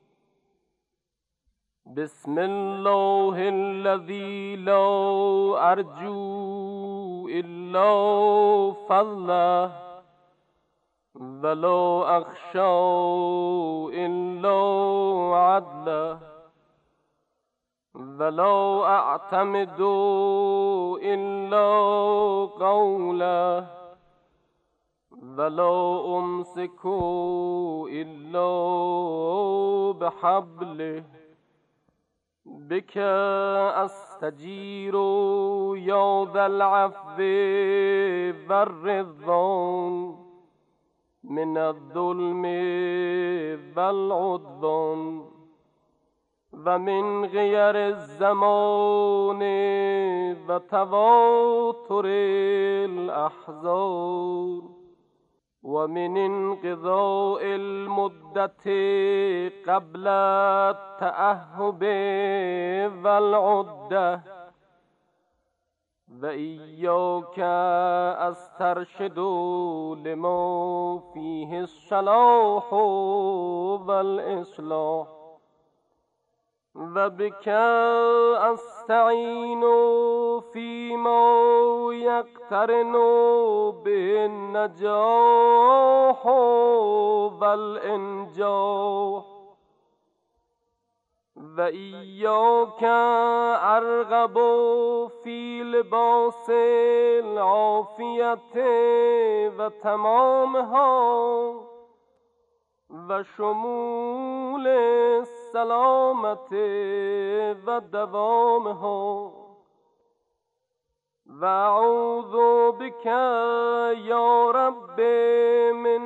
Speaker 6: बिस्मिल्लाहिल्लज़ी ला अर्जू इल्ला फज़लह वला अख़शा इल्ला अदलह वला अअतमिदु इल्ला क़ौलह वला उम्सिकु इल्ला बिहब्लिह बिक अस्तजीरु या ज़ल अफ़्वी वर्रिज़्वान मिनज़्ज़ुल्मि वल उद्वान व मिन ग़ियरिज़्ज़मानि व तवातुरिल अहज़ान व मिन इंक़िज़ाइल मुद्दति क़ब्ल अत-तअह्हुबि वल उद्दह व इय्याका अस्तरशिदु लिमा फ़ीहि अस्सलाहु वल इस्लाह व बिका अस्तईनु फ़ीमा यक़्तरिनु बिन नजाह वल इंजाह व इय्याका अरग़बु फ़ी लिबासिल आफ़ियति व तमामहा व शुमूल सलामति व दवामहा व अऊज़ु बिका या रब्बी मिन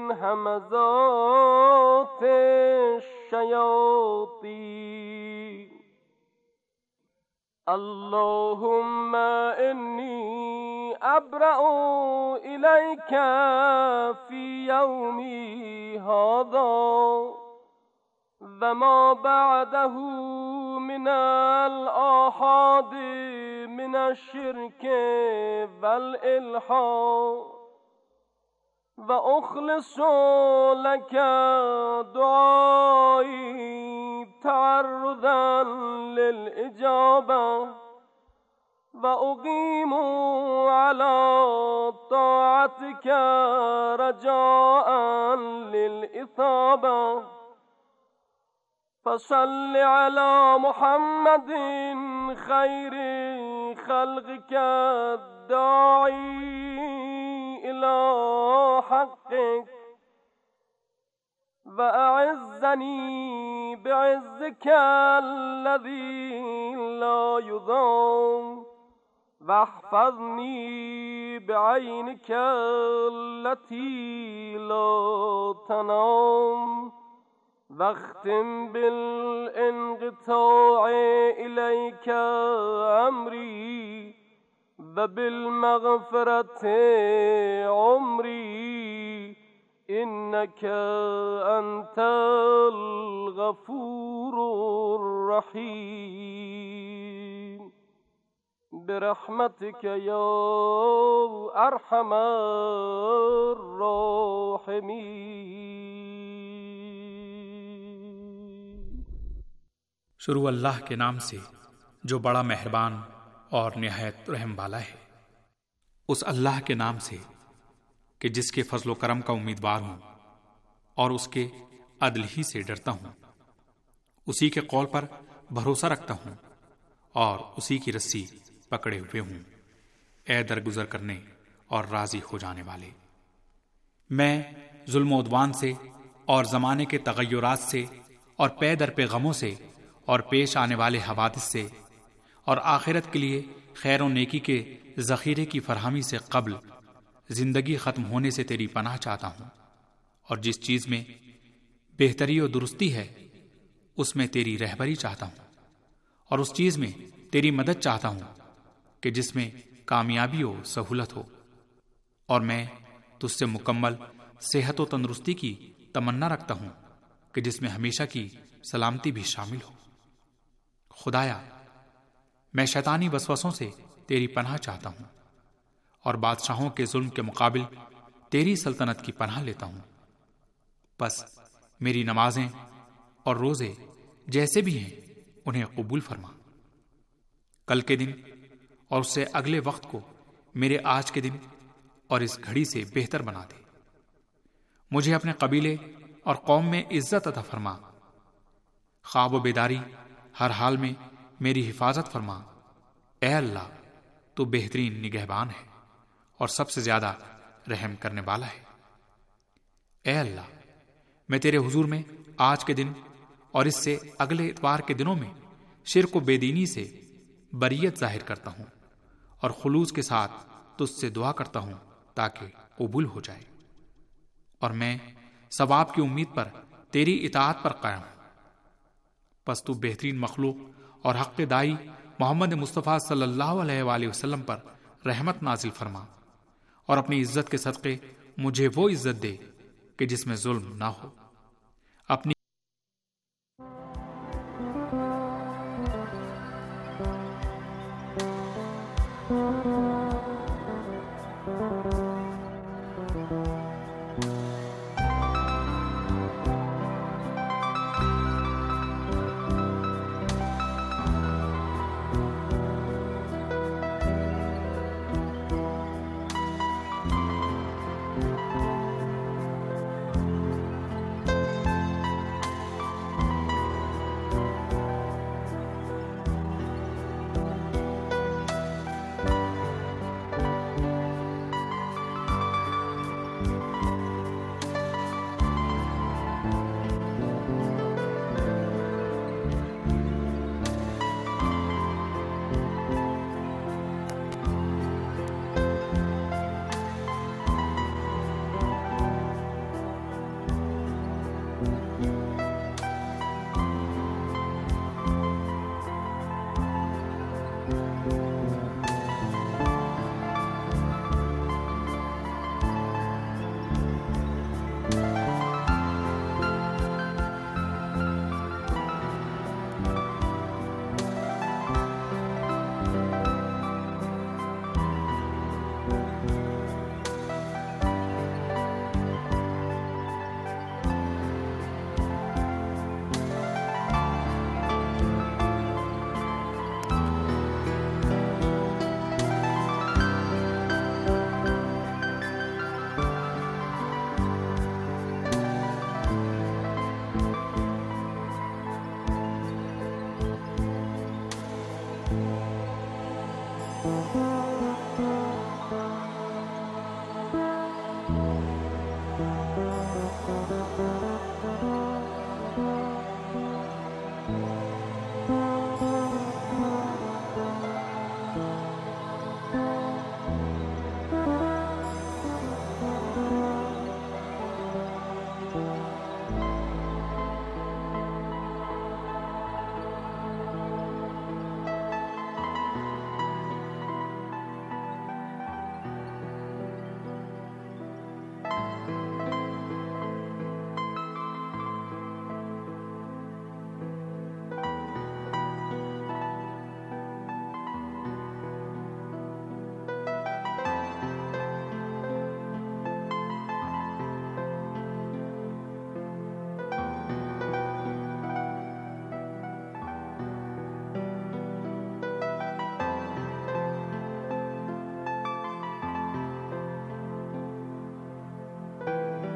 Speaker 6: हमज़ातिश शयातीन। अल्लाहुम्मा इन्नी अब्रअु इलैका फ़ी यौमी हाज़ा व मा बअदहु मिनल आहादि मिनश शिर्कि वल इल्हाद व उख़लिसु लका दुआई तअर्रुज़न लिल इजाबा व उक़ीमु अला ताअतिका रजाअन लिल इसाबा फसल्लि अला मुहम्मदिन खैरि खल्क़िका الداعي إلى حقك وأعزني بعزك الذي لا يضام واحفظني بعينك التي لا تنام واختم بالانقطاع إليك أمري وبالمغفرة عمري إنك أنت الغفور الرحيم برحمتك يا أرحم الراحمين.
Speaker 1: شروع اللہ کے نام سے جو بڑا مہربان اور نہایت رحم والا ہے. اس اللہ کے نام سے کہ جس کے فضل و کرم کا امیدوار ہوں اور اس کے عدل ہی سے ڈرتا ہوں. اسی کے قول پر بھروسہ رکھتا ہوں اور اسی کی رسی پکڑے ہوئے ہوں. اے درگزر کرنے اور راضی ہو جانے والے، میں ظلم و عدوان سے اور زمانے کے تغیرات سے اور پے در پہ غموں سے اور پیش آنے والے حوادث سے اور آخرت کے لیے خیر و نیکی کے ذخیرے کی فراہمی سے قبل زندگی ختم ہونے سے تیری پناہ چاہتا ہوں. اور جس چیز میں بہتری و درستی ہے اس میں تیری رہبری چاہتا ہوں، اور اس چیز میں تیری مدد چاہتا ہوں کہ جس میں کامیابی و سہولت ہو. اور میں تجھ سے مکمل صحت و تندرستی کی تمنا رکھتا ہوں کہ جس میں ہمیشہ کی سلامتی بھی شامل ہو. خدایا، میں شیطانی وسوسوں سے تیری پناہ چاہتا ہوں اور بادشاہوں کے ظلم کے مقابل تیری سلطنت کی پناہ لیتا ہوں. بس میری نمازیں اور روزے جیسے بھی ہیں انہیں قبول فرما. کل کے دن اور اس سے اگلے وقت کو میرے آج کے دن اور اس گھڑی سے بہتر بنا دے. مجھے اپنے قبیلے اور قوم میں عزت عطا فرما. خواب و بیداری ہر حال میں میری حفاظت فرما. اے اللہ، تو بہترین نگہبان ہے اور سب سے زیادہ رحم کرنے والا ہے. اے اللہ، میں تیرے حضور میں آج کے دن اور اس سے اگلے اتوار کے دنوں میں شرک و بے دینی سے بریت ظاہر کرتا ہوں اور خلوص کے ساتھ تجھ سے دعا کرتا ہوں تاکہ قبول ہو جائے. اور میں ثواب کی امید پر تیری اطاعت پر قائم ہوں. پس تو بہترین مخلوق اور حق دائی محمد مصطفیٰ صلی اللہ علیہ وآلہ وسلم پر رحمت نازل فرما اور اپنی عزت کے صدقے مجھے وہ عزت دے کہ جس میں ظلم نہ ہو. اپنی